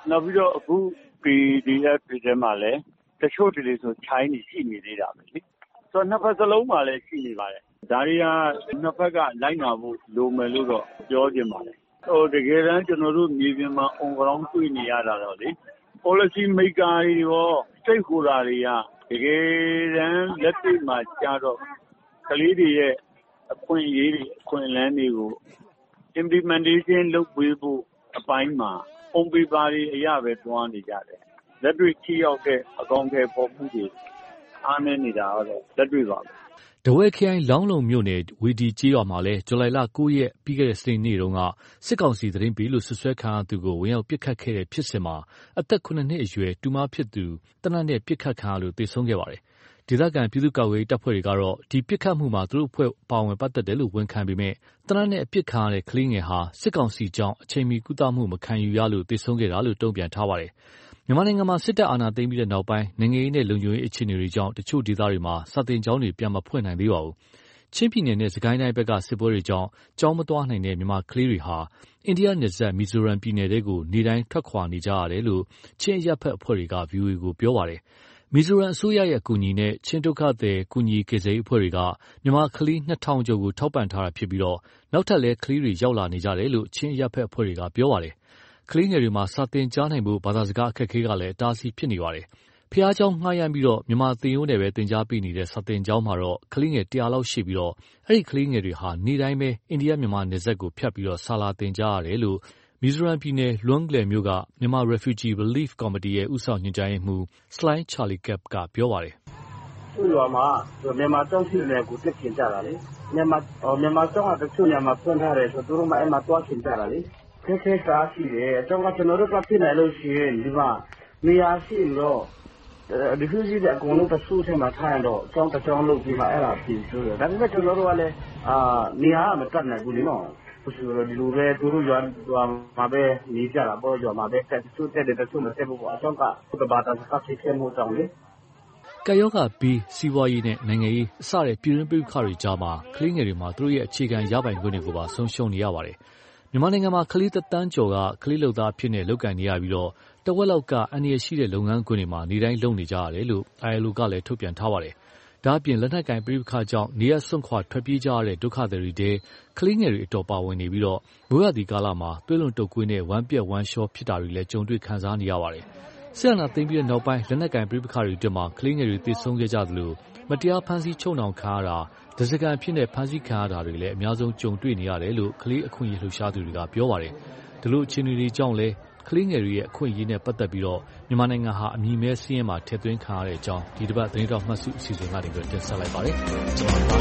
နောက်ပြီးတော့အခု PDF တွေထဲမှာလည်းတချို့တွေဆို Chinese ရှိနေသေးတာပဲလေဆိုတော့နှစ်ဖက်စလုံးမှာလည်းရှိနေပါတယ်ဒါတွေကနှစ်ဖက်ကလိုက်နာဖို့လိုမယ်လို့တော့ပြောချင်ပါတယ်တကယ်တမ်းကျွန်တော်တို့မြေပြင်မှာ on ground တွေ့နေရတာတော့လေ policy maker တွေရော stakeholder တွေကတကယ်တမ်းလက်တွေ့မှာကြားတော့ကလေးတွေရဲ့အခွင့်အရေးတွေအခွင့်အလမ်းတွေကို implementation လုပ်ပေးဖို့အပိုင်းမှာ on paper တွေအရပဲတွန်းနေကြတယ်လက်တွေ့ထိရောက်တဲ့အကောင့်တွေပေါ်မှုတွေအားနည်းနေတာတော့လက်တွေ့ပါပဲထားဝယ်ခရိုင်လောင်းလုံမြို့နယ်ဝေဒီကျေးရွာမှာလည်းဇူလိုင်လ 9 ရက်ပြီးခဲ့တဲ့စနေနေ့တုန်းကစစ်ကောင်စီသတင်းပေးလို့ဆွဆွဲခံရသူကိုဝင်ရောက်ပစ်ခတ်ခဲ့တဲ့ဖြစ်စဉ်မှာအသက် 9 နှစ်အရွယ်တူမဖြစ်သူတနတ်နဲ့ပစ်ခတ်ခံရလို့သေဆုံးခဲ့ပါတယ်။ဒေသခံပြည်သူ့ကာကွယ်ရေးတပ်ဖွဲ့တွေကတော့ဒီပစ်ခတ်မှုမှာသူတို့အဖွဲ့ပါဝင်ပတ်သက်တယ်လို့ဝန်ခံပေမဲ့တနတ်နဲ့အပစ်ခံရတဲ့ကလေးငယ်ဟာစစ်ကောင်စီကြောင့်အချိန်မီကုသမှုမခံယူရလို့သေဆုံးခဲ့တာလို့တုံ့ပြန်ထားပါတယ်။မြန်မာနိုင်ငံမှာစစ်တပ်အာဏာသိမ်းပြီးတဲ့နောက်ပိုင်းနိုင်ငံရေးနဲ့လုံခြုံရေးအခြေအနေတွေကြောင့်တချို့ဒေသတွေမှာစာသင်ကျောင်းတွေပြန်မဖွင့်နိုင်သေးပါဘူး။ချင်းပြည်နယ်နဲ့စကိုင်းတိုင်းဘက်ကစစ်ပွဲတွေကြောင့်ကျောင်းမသွားနိုင်တဲ့မြန်မာကလေးတွေဟာအိန္ဒိယနယ်စပ်မီဇိုရမ်ပြည်နယ်တဲကိုနေတိုင်းထွက်ခွာနေကြရတယ်လို့ချင်းအရပ်ဖက်အဖွဲ့တွေက VOA ကိုပြောပါတယ်။မီဇိုရမ်အစိုးရရဲ့အကူအညီနဲ့ချင်းဒုက္ခသည်ကူညီကယ်ဆယ်ရေးအဖွဲ့တွေကမြန်မာကလေး 2000 ကျော်ကိုထောက်ပံ့ထားတာဖြစ်ပြီးနောက်ထပ်လည်းကလေးတွေရောက်လာနေကြတယ်လို့ချင်းအရပ်ဖက်အဖွဲ့တွေကပြောပါတယ်။ကလေးငယ်တွေမှာစာသင်ကြားနိုင်ဖို့ဘာသာစကားအခက်အခဲကလည်းအတားအဆီးဖြစ်နေပါတယ်။ဖျားเจ้าငှားရမ်းပြီးမြန်မာသင်ရိုးနဲ့ပဲသင်ကြားပေးနေတဲ့စာသင်ကျောင်းမှာတော့ကလေးငယ်100လောက်ရှိပြီးအဲ့ဒီကလေးငယ်တွေဟာနေ့တိုင်းပဲအိန္ဒိယမြန်မာနယ်စပ်ကိုဖြတ်ပြီးစာလာသင်ကြားရတယ်လို့မီဇိုရမ်ပြည်နယ်လွမ်ဂလယ်မြို့ကမြန်မာ Refugee Relief Committee ရဲ့ဦးဆောင်ညွှန်ကြားရေးမှူး Sly Charlie Cap ကပြောပါတယ်။သူ့ရွာမှာမြန်မာကျောင်းရှိတယ်ကိုတက်ခင်ကြတာလေ။မြန်မာကျောင်းကတချို့နေရာမှာဖွင့်ထားတယ်ဆိုတော့သူတို့မှအဲ့မှာတွားခင်ကြတာလေ။ခဲတားရှိတယ်အကြောင်းကကျွန်တော်တို့ကဖြစ်နိုင်လို့ရှိရင်ဒီမှာနေရာရှိတော့ဒီလိုကြီးတဲ့အကုန်လုံးတဆူထဲမှာထားရတော့ကျောင်းတစ်ကျောင်းလုပ်ပြီးမှအဲ့ဒါပြင်ဆိုတယ်ဒါပေမဲ့ကျွန်တော်တို့ကလည်းနေရာမတတ်နိုင်ဘူးလေနော်ဆိုတော့ဒီလိုပဲသူတို့ရွာမှာပဲနေကြတာပေါ့ရွာမှာပဲတက်ဆူတက်တယ်တဆူမတက်ဘူးအကြောင်းကဘာသာစကားဖြစ်ခဲ့မှုကြောင့်လေကယောဂဘီစီးပွားရေးနဲ့နိုင်ငံရေးအစတဲ့ပြည်တွင်းပြည်ပခါတွေကြားမှာကလေးငယ်တွေမှာသူတို့ရဲ့အခြေခံရပိုင်ခွင့်တွေကိုပါဆုံးရှုံးနေရပါတယ်မြန်မာနိုင်ငံမှာကလေးတန်းကျော်ကကလေးလုပ်သားအဖြစ်နဲ့လုပ်ကင်နေရပြီးတဝက်လောက်ကအန္တရာယ်ရှိတဲ့လုပ်ငန်းခွင်တွေမှာနေတိုင်းလုပ်နေကြရတယ်လို့ ILO ကလည်းထုတ်ပြန်ထားပါတယ်။ဒါ့အပြင်လက်နက်ကင်ပြည်ပခါကြောင့်နေရစွန့်ခွာထွက်ပြေးကြရတဲ့ဒုက္ခသည်တွေတဲကလေးငယ်တွေအတော်ပါဝင်နေပြီးမိုးရာသီကာလမှာသွေးလွန်တုပ်ကွေးနဲ့ဝမ်းပြက်ဝမ်းလျှောဖြစ်တာတွေလည်းကြုံတွေ့ခံစားနေရပါတယ်။စစ်အာဏာသိမ်းပြီးတဲ့နောက်ပိုင်းလက်နက်ကင်ပြည်ပခါတွေအတွင်းမှာကလေးငယ်တွေသေဆုံးခဲ့ကြသလိုမတရားဖမ်းဆီးချုပ်နှောင်ခံရတာဒဇကံဖြစ်တဲ့ဖမ်းဆီးခံရတာတွေလည်းအများဆုံးကြုံတွေ့နေရတယ်လို့ကလေးအခွင့်အရေးလှုပ်ရှားသူတွေကပြောပါတယ်။ဒီလိုအခြေအနေတွေကြောင့်လည်းကလေးငယ်တွေရဲ့အခွင့်အရေးနဲ့ပတ်သက်ပြီးမြန်မာနိုင်ငံဟာအမည်မဲစည်းရင်းမှာထည့်သွင်းခံရတဲ့အကြောင်းဒီတစ်ပတ်သတင်းတော်မှတ်စုအစီအစဉ်ကနေတင်ဆက်လိုက်ပါတယ်။ကျွန်တော်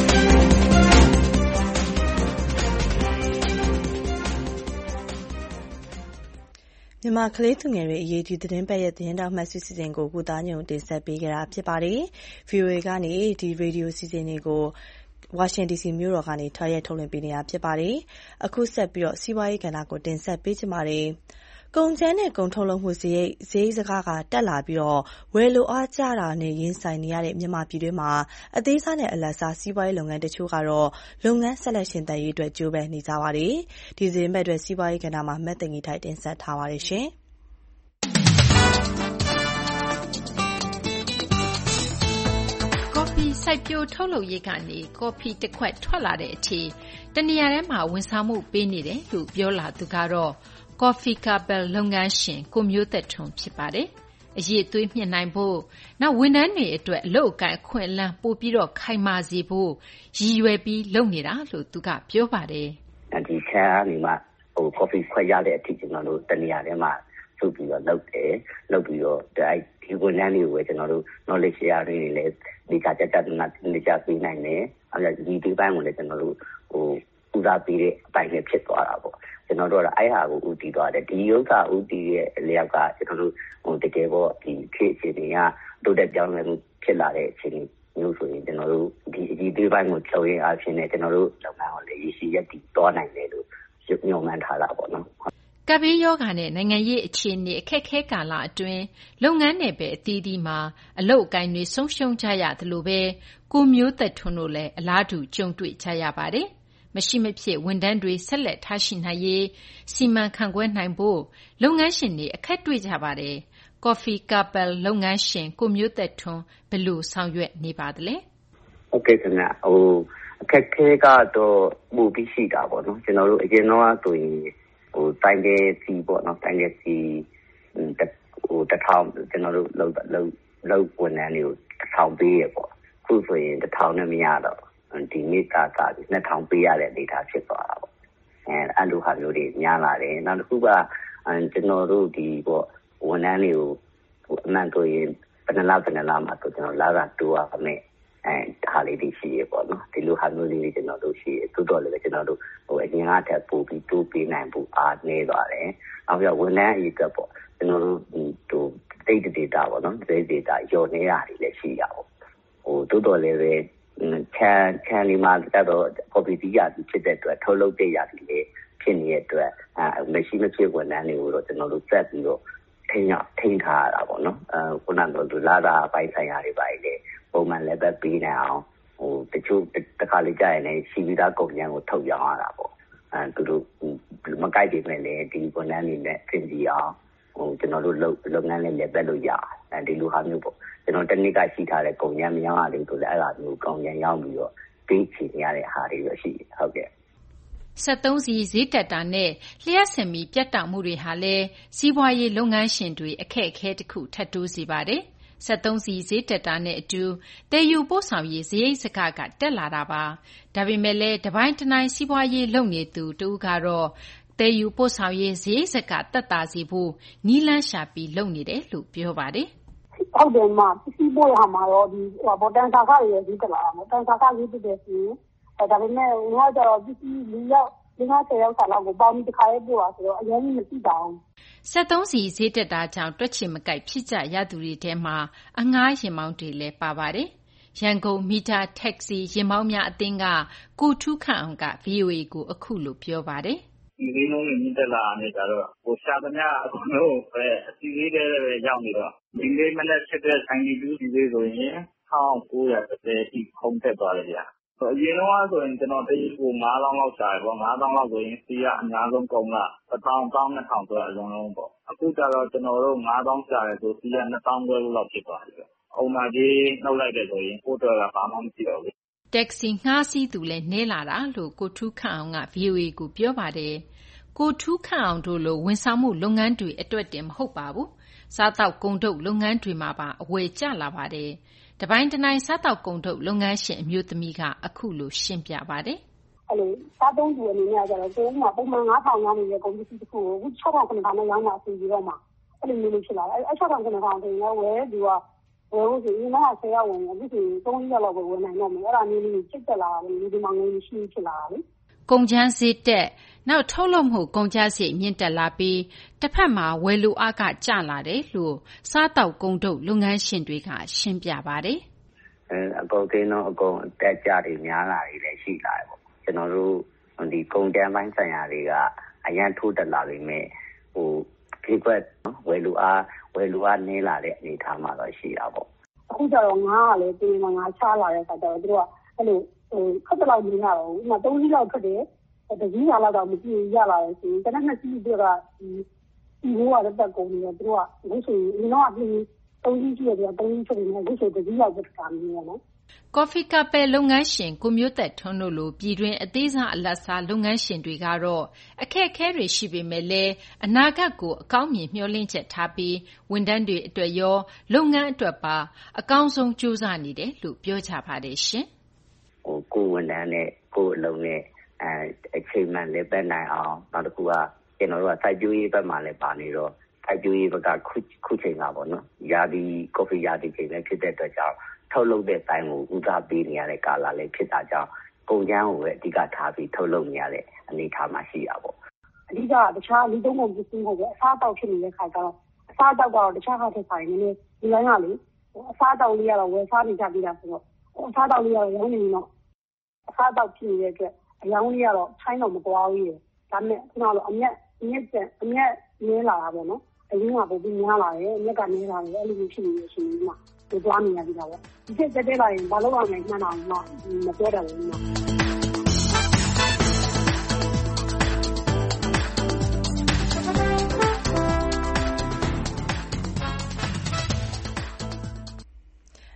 မြန်မာကလေးသူငယ်တွေအရေးဒီသတင်းပတ်ရဲ့သတင်းတော်မှတ်စုစီစဉ်ကိုကုသားညုံတင်ဆက်ပေးကြတာဖြစ်ပါတယ်။ VOA ကနေဒီရေဒီယိုစီစဉ်တွေကိုဝါရှင်တန် DC မြို့တော်ကနေထားရထုတ်လွှင့်ပေးနေတာဖြစ်ပါတယ်။အခုဆက်ပြီးစီးပွားရေးကဏ္ဍကိုတင်ဆက်ပေးချင်ပါတယ်။ကုန်ကျန်းနဲ့ကုန်ထုတ်လုပ်မှုစရိတ်စကားတက်လာပြီးဝယ်လိုအားကျတာနဲ့ရင်ဆိုင်နေရတဲ့မြန်မာပြည်တွင်းမှာအသေးစားနဲ့အလတ်စားစီးပွားရေးလုပ်ငန်းတချို့ကတော့လုပ်ငန်းဆက်လက်ရှင်သန်ရေးအတွက်ကြိုးပမ်းနေကြပါတယ်။ဒီသတင်းပတ်အတွက်စီးပွားရေးကဏ္ဍမှာမက်တင်ကြီးထိုက်တင်ဆက်ထားပါတယ်ရှင်။စိုက်ပျိုးထုတ်လုပ်ရေးကနေကော်ဖီတစ်ခွက်ထွက်လာတဲ့အထိတနေရာထဲမှာဝန်ဆောင်မှုပေးနေတယ်လို့ပြောလာသူကတော့ကော်ဖီကာပယ်လုပ်ငန်းရှင်ကိုမျိုးသက်ထွန်းဖြစ်ပါတယ်။အရေးသွေးမြင့်နိုင်ဖို့နောက်ဝန်ထမ်းတွေအတွက်အလုပ်အကိုင်အခွင့်အလမ်းပိုပြီးခိုင်မာစေဖို့ရည်ရွယ်ပြီးလုပ်နေတာလို့သူကပြောပါတယ်။ဒီခါကနေမှကော်ဖီခွက်ရတဲ့အထိကျွန်တော်တို့တနေရာထဲမှာစုပ်ပြီးတော့လုပ်တယ်လုပ်ပြီးတော့ဒီဝန်ထမ်းတွေကိုပဲကျွန်တော်တို့ knowledge share တွေလည်းဒီကကြတဲ့နေကြပေးနိုင်တယ်အဲဒီဒီပိုင်းကိုလည်းကျွန်တော်တို့ဦးစားပေးတဲ့အပိုင်းနဲ့ဖြစ်သွားတာပေါ့ကျွန်တော်တို့ကအဲ့ဟာကိုဦးတည်သွားတယ်ဒီဥစ္စာဦးတည်ရဲ့အလျောက်ကကျွန်တော်တို့တကယ်ပေါ့ဒီခေတ်အခြေအနေကတိုးတက်ပြောင်းလဲမှုဖြစ်လာတဲ့အခြေအနေမျိုးဆိုရင်ကျွန်တော်တို့ဒီပိုင်းကိုချုပ်ရင်အားဖြင့်လည်းကျွန်တော်တို့လုပ်ငန်းကိုလည်းရရှိရက်တည်သွားနိုင်တယ်လို့ညွှန်မှန်းထားတာပေါ့နော်ကပ်ဘေးရောဂါနဲ့နိုင်ငံရေးအခြေအနေအခက်အခဲကာလအတွင်းလုပ်ငန်းနယ်ပယ်အသီးသီးမှာအလုပ်အကိုင်တွေဆုံးရှုံးကြရသလိုပဲကိုမျိုးသက်ထွန်းတို့လည်းအလားတူကြုံတွေ့ကြရပါတယ်။မရှိမဖြစ်ဝန်ထမ်းတွေဆက်လက်ထားရှိနိုင်ရေးစီမံခန့်ခွဲနိုင်ဖို့လုပ်ငန်းရှင်တွေအခက်တွေ့ကြပါတယ်။ Coffee Couple လုပ်ငန်းရှင်ကိုမျိုးသက်ထွန်းဘယ်လိုဆောင်ရွက်နေပါသလဲ။ဟုတ်ကဲ့ခင်ဗျ။အခက်အခဲကတော့ပိုပြီးရှိတာပေါ့နော်။ကျွန်တော်တို့အရင်တော့ဆိုရင်တိုင်တဲ့စီပေါ့နော်။တိုင်တဲ့စီ1000ကျွန်တော်တို့လောက်ဝန်ထမ်းတွေကို1000ပေးရပေါ့။အခုဆိုရင်1000နဲ့မရတော့ဒီနေ့က2000ပေးရတဲ့အနေအထားဖြစ်သွားတာပေါ့။အဲ့လိုဟာမျိုးတွေများလာတယ်။နောက်တစ်ခုကကျွန်တော်တို့ဒီပေါ့ဝန်ထမ်းတွေကိုအမှန်ဆိုရင်ဘယ်နှလားမှာဆိုကျွန်တော်လာတာတူရမယ်ဟာလေးတွေရှိရပေါ့နော်ဒီလိုဟာမျိုးလေးတွေကျွန်တော်တို့ရှိရတိုးတော့လည်းကျွန်တော်တို့အရင်ကထပ်ပို့ပြီးတိုးပေးနိုင်ဖို့အားနည်းသွားတယ်နောက်ပြီးဝန်ထမ်းအရေးကပေါ့ကျွန်တော်တို့data ပေါ့နော် data ရောနေတာတွေလည်းရှိရပေါ့တိုးတော့လည်းပဲခံဒီမှာတော့ copy တီးရပြီးဖြစ်တဲ့အတွက်ထုတ်လုပ်တဲ့ရည်လည်းဖြစ်နေတဲ့အတွက်မရှိမဖြစ်ဝန်ထမ်းတွေကိုတော့ကျွန်တော်တို့ဆက်ပြီးတော့ထိန်းထားရတာပေါ့နော်ခုနကလာတာပိုင်းဆိုင်ရာတွေပါလေပုံမှန်လည်းပဲပေးနေအောင်တချို့တစ်ခါလေးကြာရင်လည်းရှိပြီးသားကုန်ကျန်းကိုထုတ်ရောင်းရတာပေါ့သူတို့မကြိုက်ပေမဲ့လည်းဒီဝန်ထမ်းတွေနဲ့ပြင်ပြီးအောင်ကျွန်တော်တို့လုပ်ငန်းလေးလည်းပဲလို့ရဒီလိုဟာမျိုးပေါ့ကျွန်တော်တနည်းကရှိထားတဲ့ကုန်ကျန်းမရောင်းရသေးဘူးဆိုလည်းအဲ့ဒါမျိုးကုန်ကျန်းရောင်းပြီးတော့ပေးချင်ရတဲ့ဟာတွေပဲရှိဟုတ်ကဲ့ 73စီဈေးတက်တာနဲ့လျှက်စင်မီပြတ်တောက်မှုတွေဟာလည်းစီးပွားရေးလုပ်ငန်းရှင်တွေအခက်အခဲတစ်ခုထပ်တိုးစေပါတယ်။73စီဈေးတက်တာနဲ့အတူတည်ယူပို့ဆောင်ရေးဈေးစကတက်လာတာပါ။ဒါပေမဲ့လည်းတပိုင်းတနိုင်စီးပွားရေးလုပ်နေသူတူကတော့တည်ယူပို့ဆောင်ရေးဈေးစကတက်တာစီဖို့နီးလန်းရှာပြီးလုပ်နေတယ်လို့ပြောပါတယ်။ဟုတ်တယ်မှာပစ္စည်းပို့ရမှာတော့ဒီတန်စာခတွေဈေးတက်လာတာပေါ့။တန်စာခဈေးတက်တယ်ဆိုရင်ဒါပေမဲ့ငါကတော့ပစ္စည်းလူရောက်50ရောက်လောက်ကိုပေါင်းပြီးတစ်ခါရေးပို့တာဆိုတော့အရင်ကမသိတာဘူး 73စီဈေးတက်တာကြောင့်တွက်ချင်မကိုက်ဖြစ်ကြရသူတွေထဲမှာအငှားရင်မောင်းတွေလည်းပါပါတယ်ရန်ကုန်မီတာတက္ကစီရင်မောင်းများအသင်းကကိုထူးခန့်အောင်က VOA ကိုအခုလိုပြောပါတယ်ဒီဈေးနှုန်းတွေမြင့်တက်လာနေကြတော့ရှာသမျှအကုန်လုံးပဲအစီအလေးတွေရောက်နေတော့ဒီလေးမနေ့ဖြစ်တဲ့ဆိုင်ဒီ2ဒီလေးဆိုရင်1930အထိခုန်တက်သွားတယ်ဗျာအရင်တော့ဆိုရင်ကျွန်တော်တည်းကို9000လောက်ရှာတယ်ပေါ့9000လောက်ဆိုရင်စီးကအများဆုံးကုန်က1000 1200ဆိုအလုံးလုံးပေါ့အခုကျတော့ကျွန်တော်တို့9000ရှာတယ်ဆိုစီးက2000ကျော်လောက်ဖြစ်သွားပြီအုံနာကြီးနှုတ်လိုက်တယ်ဆိုရင်ကိုတော်ကဘာမှမရှိတော့ဘူးတက္ကစီငှားစီးသူလည်းနည်းလာတာလို့ကိုထူးခန့်အောင်က VOA ကိုပြောပါတယ်ကိုထူးခန့်အောင်တို့လိုဝန်ဆောင်မှုလုပ်ငန်းတွေအတွက်တင်မဟုတ်ပါဘူးစားတောက်ကုန်ထုတ်လုပ်ငန်းတွေမှာပါအဝယ်ကျလာပါတယ်တပိုင်းတနိုင်စားတောက်ကုန်ထုတ်လုပ်ငန်းရှင်အမျိုးသမီးကအခုလိုရှင်းပြပါတယ်အဲ့လိုစားသုံးသူအနေနဲ့ကျတော့ကိုယ်ကပုံမှန်9000ရောင်းနေတဲ့ကုန်ပစ္စည်းတစ်ခုကို6000နဲ့ရောင်းတာဆိုပြီးတော့မှအဲ့လိုမျိုးဖြစ်လာတယ်အဲ့6000ဆိုရင်ဝယ်သူကဝယ်လို့ဆိုရင်10ရောက်ဝင်အခုဆိုရင်3ရက်လောက်ပဲဝယ်နိုင်တော့မယ်အဲ့ဒါမျိုးလေးဖြစ်တက်လာတယ်ဒီမှာငွေရှိဖြစ်လာတာလေကုန်ကျန်းဈေးတက်နောက်ထုတ်လုပ်မှုကုန်ကျစရိတ်မြင့်တက်လာပြီးတစ်ဖက်မှာဝယ်လိုအားကကျလာတယ်လို့စားတောက်ကုန်ထုတ်လုပ်ငန်းရှင်တွေကရှင်းပြပါတယ်အကုန်တင်းတော့အကုန်တက်ကြတွေများလာတွေလည်းရှိလာတယ်ပေါ့ကျွန်တော်တို့ဒီကုန်တန်းပိုင်းဆိုင်ရာတွေကအရန်ထိုးတက်လာပြီမဲ့ခေကွက်ဝယ်လိုအားနည်းလာတဲ့အနေအထားမှာတော့ရှိတာပေါ့အခုကျတော့ငါကလည်းပြင်မှာငါချလာတဲ့အခါကျတော့သူကအဲ့လိုခက်တော့မရတော့ဘူးဥပမာ3ကြီးလောက်ခက်တယ်တကြီးရလောက်တော့မကြည့်ရလာတယ်ဆိုရင်တနက်2ကြီးတွေကဒီဘိုးကတက်ကုန်နေတယ်သူကအခုဆိုရင်ဒီတော့အပြင်3ကြီးရှိရတယ်3ကြီးဖြစ်နေတယ်အခုဆိုတကြီးလောက်ပဲတာမျိုးနော် Coffee Couple လုပ်ငန်းရှင်ကိုမျိုးသက်ထွန်းတို့လိုပြည်တွင်းအသေးစားအလတ်စားလုပ်ငန်းရှင်တွေကတော့အခက်အခဲတွေရှိပေမဲ့လည်းအနာဂတ်ကိုအကောင်းမြင်မျှော်လင့်ချက်ထားပြီးဝန်ထမ်းတွေအတွက်ရောလုပ်ငန်းအတွက်ပါအကောင်းဆုံးကြိုးစားနေတယ်လို့ပြောကြပါတယ်ရှင်ကိုဝန်ထမ်းနဲ့ကိုအလုံးနဲ့အချိန်မှန်လည်းပဲနိုင်အောင်နောက်တစ်ခုကကျွန်တော်တို့ကစိုက်ပျိုးရေးဘက်မှာလည်းပါနေတော့စိုက်ပျိုးရေးဘက်ကခုချိန်တာပေါ့နော်ရာသီကော်ဖီရာသီချိန်လည်းဖြစ်တဲ့အတွက်ကြောင့်ထုတ်လုပ်တဲ့တိုင်းကိုဦးစားပေးနေရတဲ့ကာလလည်းဖြစ်တာကြောင့်ကုန်ကျန်းကိုပဲအဓိကထားပြီးထုတ်လုပ်နေရတဲ့အနေအထားမှာရှိတာပေါ့အဓိကတခြားလူသုံးကုန်ပစ္စည်းဟုတ်ပဲအစားအသောက်ဖြစ်နေတဲ့ခါကျတော့အစားအသောက်ကတော့တခြားဟာထက်ဆိုင်နေနေဒီလိုင်းကလေအစားအသောက်လေးကတော့ဝယ်စားနေကြပြီးတာဆိုတော့အစားအသောက်လေးကတော့ရောင်းနေနေတော့အစားအသောက်ဖြစ်နေတဲ့အတွက်အရောင်းလေးကတော့ဆိုင်းတော့မကွာဘူးလေဒါပေမဲ့ခုနကတော့အမြက်နည်းလာတာပေါ့နော်အရင်းကပိုပြီးများလာတယ်အမြက်ကနည်းလာတယ်အဲ့လိုမျိုးဖြစ်နေလို့ရှိရင်မှဒီသွားနေရပြီတော့ဒီချက်တက်လာရင်ဘာလို့အောင်နိုင်မှန်းအောင်မပြောတယ်ဘူးနော်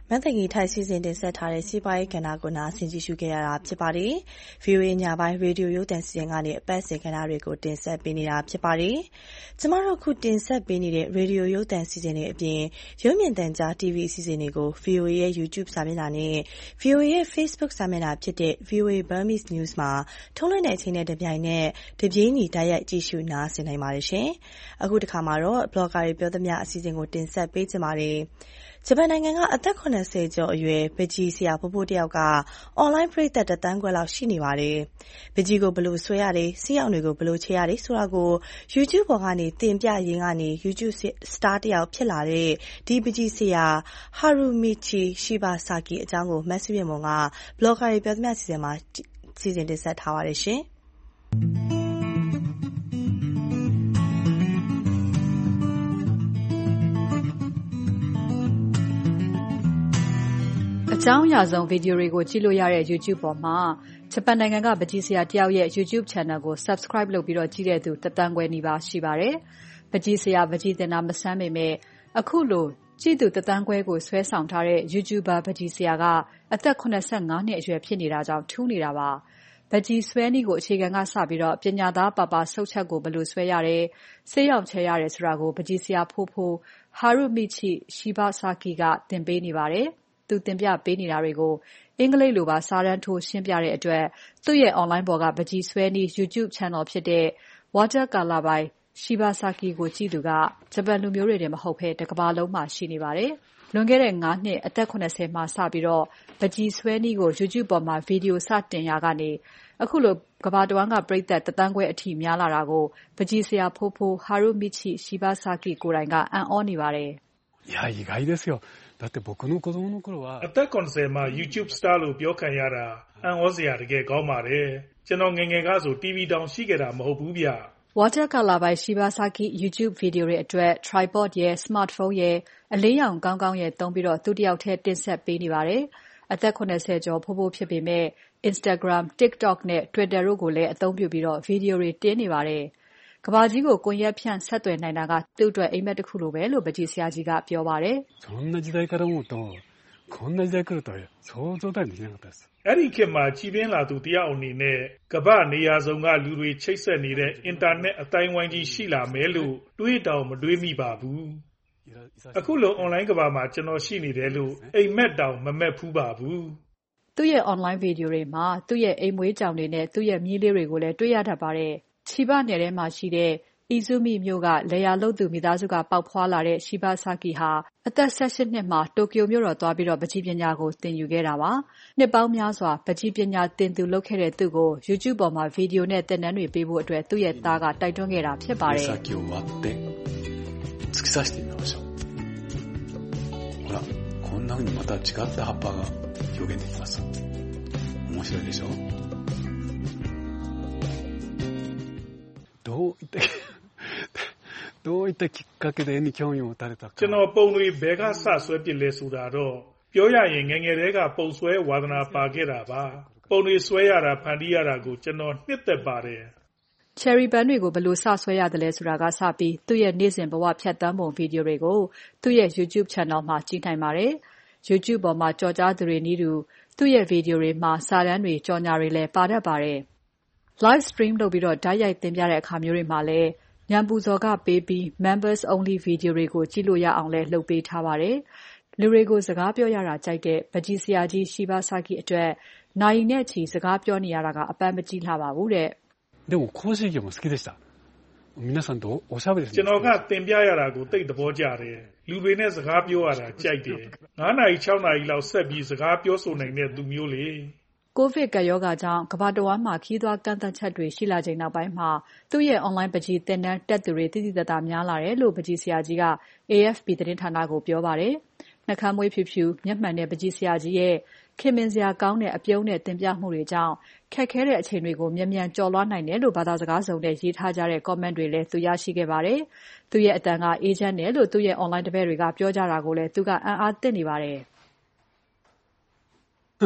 မန်သိင်ကြီးထိုက်စီစဉ်တင်ဆက်ထားတဲ့စီးပွားရေးကဏ္ဍကိုနားဆင်ကြည့်ရှုခဲ့ရတာဖြစ်ပါတယ်။ VOA ညပိုင်းရေဒီယိုရုပ်သံစီစဉ်ကနေအပတ်စဉ်ကဏ္ဍတွေကိုတင်ဆက်ပေးနေတာဖြစ်ပါတယ်။ကျမတို့ခုတင်ဆက်ပေးနေတဲ့ရေဒီယိုရုပ်သံစီစဉ်တွေအပြင်ရုပ်မြင်သံကြား TV အစီအစဉ်တွေကို VOA ရဲ့ YouTube စာမျက်နှာနဲ့ VOA ရဲ့ Facebook စာမျက်နှာဖြစ်တဲ့ VOA Burmese News မှာထုတ်လွှင့်တဲ့အချိန်နဲ့တပြိုင်နက်တပြေးညီတိုက်ရိုက်ကြည့်ရှုနားဆင်နိုင်ပါတယ်ရှင်။အခုတစ်ခါမှာတော့ Blogger တွေပြောသမျှအစီအစဉ်ကိုတင်ဆက်ပေးကြပါမယ်။ဂျပန်နိုင်ငံကအသက်80ကျော်အရွယ်ပကြီးဆရာဖိုးဖိုးတယောက်ကအွန်လိုင်းပရိသတ်1 သန်းခွဲလောက်ရှိနေပါတယ်။ပကြီးကိုဘယ်လိုဆွဲရတယ်၊စီးအောင်တွေကိုဘယ်လိုချေရတယ်ဆိုတာကို YouTube ပေါ်ကနေတင်ပြရင်းကနေ YouTube Star တယောက်ဖြစ်လာတဲ့ဒီပကြီးဆရာ Harumichi Shibasaki အကြောင်းကိုမဆုရမွန်က Blogger တွေပြောသမျှအစီအစဉ်မှာစီစဉ်တင်ဆက်ထားပါတယ်ရှင်။အကြောင်းအရာဆုံးဗီဒီယိုတွေကိုကြည့်လို့ရတဲ့ YouTube ပေါ်မှာဂျပန်နိုင်ငံကပကြီးဆရာတယောက်ရဲ့ YouTube Channel ကို Subscribe လုပ်ပြီးတော့ကြည့်တဲ့သူ1 သန်းခွဲနီးပါးရှိပါတယ်။ပကြီးဆရာပကြီးတင်တာမဆန်းပေမဲ့အခုလိုကြည့်သူ1 သန်းခွဲကိုဆွဲဆောင်ထားတဲ့ YouTuber ပကြီးဆရာကအသက်85နှစ်အရွယ်ဖြစ်နေတာကြောင့်ထူးနေတာပါ။ပကြီးဆွဲနည်းကိုအခြေခံကစပြီးတော့ပညာသားပါဆုတ်ချက်ကိုဘယ်လိုဆွဲရတယ်၊ဆေးရောင်ချဲရတယ်ဆိုတာကိုပကြီးဆရာဖိုးဖိုး Harumichi Shibasaki ကသင်ပေးနေပါတယ်။သူတင်ပြပေးနေတာတွေကိုအင်္ဂလိပ်လိုပါစာတန်းထိုးရှင်းပြတဲ့အတွက်သူ့ရဲ့ online ပေါ်ကပကြီးဆွဲနည်း YouTube channel ဖြစ်တဲ့ Watercolor by Shibasaki ကိုကြည့်သူကဂျပန်လူမျိုးတွေတင်မဟုတ်ဘဲတစ်ကမ္ဘာလုံးမှာရှိနေပါတယ်။လွန်ခဲ့တဲ့5နှစ်အသက်80မှာစပြီးတော့ပကြီးဆွဲနည်းကို YouTube ပေါ်မှာဗီဒီယိုစတင်ရာကနေအခုလိုကမ္ဘာတဝန်းကပရိသတ်1 သန်းခွဲအထိများလာတာကိုပကြီးဆရာဖိုးဖိုး Harumichi Shibasaki ကိုယ်တိုင်ကအံ့ဩနေပါတယ်။いや意外ですよ。だって僕の子供の頃はအသက်80မှာ YouTube Star လို့ပြောခံရတာအံ့ဩစရာတကယ်ကောင်းပါတယ်။ကျွန်တော်ငယ်ငယ်ကဆို TV တောင်ရှိခဲ့တာမဟုတ်ဘူးဗျ။ Watercolor by Shibasaki YouTube ဗီဒီယိုတွေအတွက် tripod ရဲ့ smartphone ရဲ့အလေးရောင်ကောင်းကောင်းရဲ့သုံးပြီးတော့သူတယောက်တည်းတင်ဆက်ပေးနေပါတယ်။အသက်80ကျော်ဖိုးဖိုးဖြစ်ပေမဲ့ Instagram, TikTok နဲ့ Twitter တို့ကိုလည်းအသုံးပြုပြီးတော့ဗီဒီယိုတွေတင်နေပါတယ်။ကမ္ဘာကြီးကိုကွန်ရက်ဖြန့်ဆက်သွယ်နိုင်တာကသူ့အတွက်အိမ်မက်တစ်ခုလိုပဲလို့ပကြီးဆရာကြီးကပြောပါတယ်။そんな時代から思うとこんな時代来るとは想像だにできなかったです။အဲ့ဒီခေတ်မှာကြီးပြင်းလာသူတယောက်အနေနဲ့ကမ္ဘာနေရာစုံကလူတွေချိတ်ဆက်နေတဲ့အင်တာနက်အတိုင်းဝိုင်းကြီးရှိလာမယ်လို့တွေးတောင်မတွေးမိပါဘူး။အခုလို online ကမ္ဘာမှာကျွန်တော်ရှိနေတယ်လို့အိမ်မက်တောင်မမက်ဖူးပါဘူး။သူ့ရဲ့ online ဗီဒီယိုတွေမှာသူ့ရဲ့အိမ်မွေးကြောင်တွေနဲ့သူ့ရဲ့မြေးလေးတွေကိုလည်းတွေ့ရတတ်ပါတယ်။ချီဘနယ်ထဲမှာရှိတဲ့ Izumi မြို့ကလေယာလုပ်သူမိသားစုကပေါက်ဖွားလာတဲ့ Shibasaki ဟာအသက်18နှစ်မှာတိုကျိုမြို့တော်သွားပြီးတော့ပကြီးပညာကိုသင်ယူခဲ့တာပါ။နှစ်ပေါင်းများစွာပကြီးပညာသင်သူလုပ်ခဲ့တဲ့သူကို YouTube ပေါ်မှာဗီဒီယိုနဲ့သင်တန်းတွေပေးဖို့အတွက်သူ့ရဲ့သားကတိုက်တွန်းခဲ့တာဖြစ်ပါတယ်။先を割って突き刺してみましょう。ほら、こんな風にまた違った葉っぱが表現できます。面白いでしょ。どういったきっかけで絵に興味を持たれたか。 ကျွန်တော်ပုံတွေဘဲကစဆွဲပစ်လဲဆိုတာတော့ပြောရရင်ငယ်ငယ်တည်းကပုံဆွဲဝါသနာပါခဲ့တာပါ။ပုံတွေဆွဲရတာဖန်တီးရတာကိုကျွန်တော်နှစ်သက်ပါတယ်။ Cherry ပန်းတွေကိုဘယ်လိုစဆွဲရတယ်လဲဆိုတာကစပြီးသူ့ရဲ့နေ့စဉ်ဘဝဖြတ်သန်းပုံဗီဒီယိုတွေကိုသူ့ရဲ့ YouTube Channel မှာကြည့်နိုင်ပါတယ်။ YouTube ပေါ်မှာကြော်ကြားသူတွေနည်းတူသူ့ရဲ့ဗီဒီယိုတွေမှာစာတန်းတွေကြော်ညာတွေလည်းပါတတ်ပါတယ်။ Live stream လုပ်ပြီးတော့ဓာတ်ရိုက်သင်ပြတဲ့အခါမျိုးတွေမှာလည်းညံပူဇော်ကပေးပြီး members only ဗီဒီယိုတွေကိုကြည့်လို့ရအောင်လည်းလုပ်ပေးထားပါတယ်။လူတွေကိုစကားပြောရတာကြိုက်တဲ့ပကြီးဆရာကြီး Shibasaki အတွက်နိုင်နဲ့ချီစကားပြောနေရတာကအပန်းမကြီးလှပါဘူးတဲ့။でも講師業も好きでした。皆さんとおしゃべりကျွန်တော်ကသင်ပြရတာကိုသိသဘောကျတယ်။လူတွေနဲ့စကားပြောရတာကြိုက်တယ်။9နာရီ6နာရီလောက်ဆက်ပြီးစကားပြောဆိုနိုင်တဲ့သူမျိုးလေ။ကိုဗစ်ကပ်ရောဂါကြောင့်ကမ္ဘာတဝန်းမှာခရီးသွားကန့်သတ်ချက်တွေရှိလာချိန်နောက်ပိုင်းမှာသူ့ရဲ့ online ပကြီးသင်တန်းတက်သူတွေသိသိသာသာများလာတယ်လို့ပကြီးဆရာကြီးက AFP သတင်းဌာနကိုပြောပါတယ်။နှာခမ်းမွေးဖြူဖြူမျက်မှန်တဲ့ပကြီးဆရာကြီးရဲ့ခင်မင်စရာကောင်းတဲ့အပြုံးနဲ့သင်ပြမှုတွေကြောင့်ခက်ခဲတဲ့အချိန်တွေကိုမြန်မြန်ကျော်လွှားနိုင်တယ်လို့ဘာသာစကားစုံနဲ့ရေးထားကြတဲ့ comment တွေလည်းသူရရှိခဲ့ပါတယ်။သူ့ရဲ့အတန်ကအေးချမ်းတယ်လို့သူ့ရဲ့ online တပည့်တွေကပြောကြတာကိုလည်းသူကအံ့အားသင့်နေပါတယ်။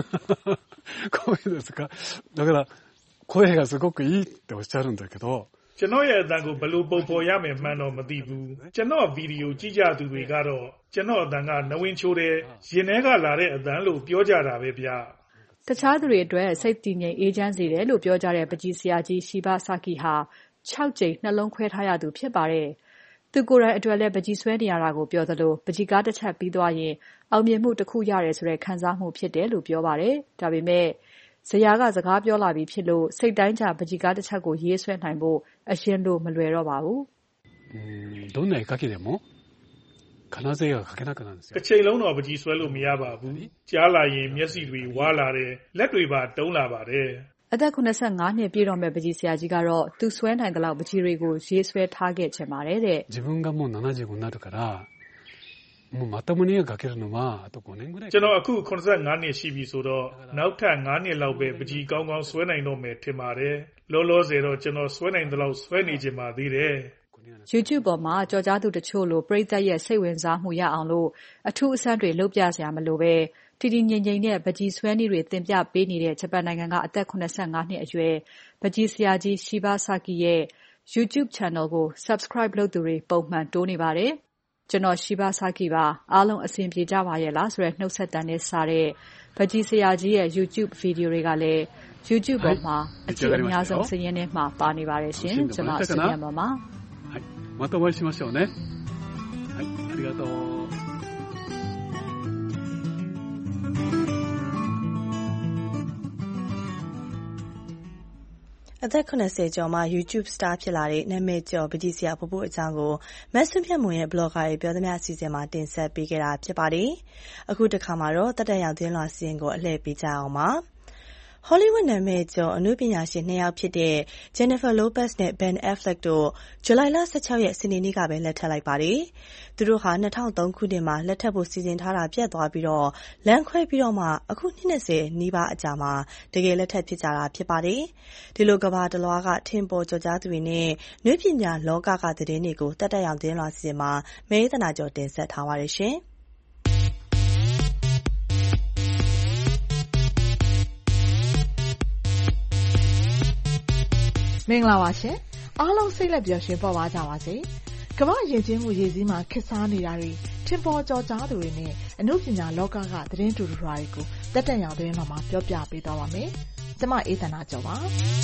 声ですか。だから声がすごくいいっておっしゃるんだけど。 ကျွန်တော်ရဲ့အသံကိုဘယ်လိုပုံဖော်ရမယ်မှန်းတော့မသိဘူးကျွန်တော်ဗီဒီယိုကြည့်ကြသူတွေကတော့ကျွန်တော်အသံကနဝင်ချိုးတဲ့ရင်ထဲကလာတဲ့အသံလို့ပြောကြတာပဲဗျာတခြားသူတွေအတွက်စိတ်တည်ငြိမ်အေးချမ်းစေတယ်လို့ပြောကြတဲ့ပကြီးဆရာကြီးရှိဘဆာကီဟာ6ကြိမ်နှလုံးခွဲထားရသူဖြစ်ပါတယ်သူကိုယ်တိုင်အတွက်လည်းပကြီးဆွဲနေရတာကိုပြောသလိုပကြီးကားတစ်ချက်ပြီးသွားရင်အောင်မြင်မှုတစ်ခုရတယ်ဆိုတဲ့ခံစားမှုဖြစ်တယ်လို့ပြောပါတယ်ဒါပေမဲ့ဇရာကစကားပြောလာပြီးဖြစ်လို့စိတ်တိုင်းကြပကြီးကားတစ်ချက်ကိုရေးဆွဲနိုင်ဖို့အရင်လိုမလွယ်တော့ပါဘူးどんな絵描きでも必ず絵が描けなくなるんですよတစ်ချိန်လုံးတော့ပကြီးဆွဲလို့မရပါဘူးကြားလာရင်မျက်စိတွေဝါလာတယ်လက်တွေပါတုံးလာပါတယ်အသက်85နှစ်ပြည့်တော့မဲ့ပကြီးဆရာကြီးကတော့သူဆွဲနိုင်တဲ့လောက်ပကြီးတွေကိုရေးဆွဲထားခဲ့ချင်ပါတယ်တဲ့自分がもう75になるからもうまともに絵が描けるのはあと5年ぐらいကျွန်တော်အခု85နှစ်ရှိပြီဆိုတော့နောက်ထပ်9နှစ်လောက်ပဲပကြီးကောင်းကောင်းဆွဲနိုင်တော့မယ်ထင်ပါတယ်လောလောဆယ်တော့ကျွန်တော်ဆွဲနိုင်တဲ့လောက်ဆွဲနေချင်ပါသေးတယ် YouTube ပေါ်မှာကြော်ကြားသူတချို့လိုပရိသတ်ရဲ့စိတ်ဝင်စားမှုရအောင်လို့အထူးအဆန်းတွေလုပ်ပြစရာမလိုပဲတည်တည်ငြိမ်ငြိမ်နဲ့ပကြီးဆွဲနည်းတွေသင်ပြပေးနေတဲ့ဂျပန်နိုင်ငံကအသက်85နှစ်အရွယ်ပကြီးဆရာကြီးရှိဘဆာကီရဲ့ YouTube Channel ကို Subscribe လုပ်သူတွေပုံမှန်တိုးနေပါတယ်ကျွန်တော်ရှိဘဆာကီပါအားလုံးအဆင်ပြေကြပါရဲ့လားဆိုတဲ့နှုတ်ဆက်တန်နဲ့စားတဲ့ပကြီးဆရာကြီးရဲ့ YouTube ဗီဒီယိုတွေကလည်း YouTube ပေါ်မှာအကြည့်အများဆုံးစာရင်းထဲမှာပါနေပါတယ်ရှင်ကျွန်မစပြန်ပါမှာまたお会いしましょうね。はい、ありがとう。 အသက်80ကျော်မှ YouTube Star ဖြစ်လာတဲ့နာမည်ကျော်ပကြီးဆရာဖိုးဖိုးအကြောင်းကိုမတ်ဆွေဖြတ်မွန်ရဲ့ blogger တွေပြောသမျှအစီအစဉ်မှာတင်ဆက်ပေးခဲ့တာဖြစ်ပါတယ်။အခုတစ်ခါမှာတော့တက်တက်ရောင်သတင်းလွှာစီစဉ်ကိုအလှည့်ပေးကြအောင်ပါ။ Hollywood နာမည်ကျော်အနုပညာရှင်2ယောက်ဖြစ်တဲ့ Jennifer Lopez နဲ့ Ben Affleck တို့ဇူလိုင်လ16ရက်စနေနေ့ကပဲလက်ထပ်လိုက်ပါတယ်။သူတို့ဟာ2003ခုနှစ်မှာလက်ထပ်ဖို့စီစဉ်ထားတာပြတ်သွားပြီးတော့လမ်းခွဲပြီးတော့မှအခု20နီးပါးအကြာမှာတကယ်လက်ထပ်ဖြစ်ကြတာဖြစ်ပါတယ်။ဒီလိုကမ္ဘာတလွှားကထင်ပေါ်ကျော်ကြားသူတွေနဲ့နည်းပညာလောကကသတင်းတွေကိုတက်တက်ရောင်သတင်းလွှာစီစဉ်မှာမဲသနာကျော်တင်ဆက်ထားပါတယ်ရှင်။မင်္ဂလာပါရှင်အားလုံးစိတ်လက်ပျော်ရွှင်ပေါ်ပါကြပါစေကမ္ဘာယဉ်ကျေးမှုရည်စည်းမှာခေတ်စားနေတာတွေထင်ပေါ်ကျော်ကြားသူတွေနဲ့အနုပညာလောကကသတင်းတူတူတွေကိုတက်တက်ရောင်သတင်းမှာပြောပြပေးသွားပါမယ်ကျမအေးသန္တာကျော်ပါ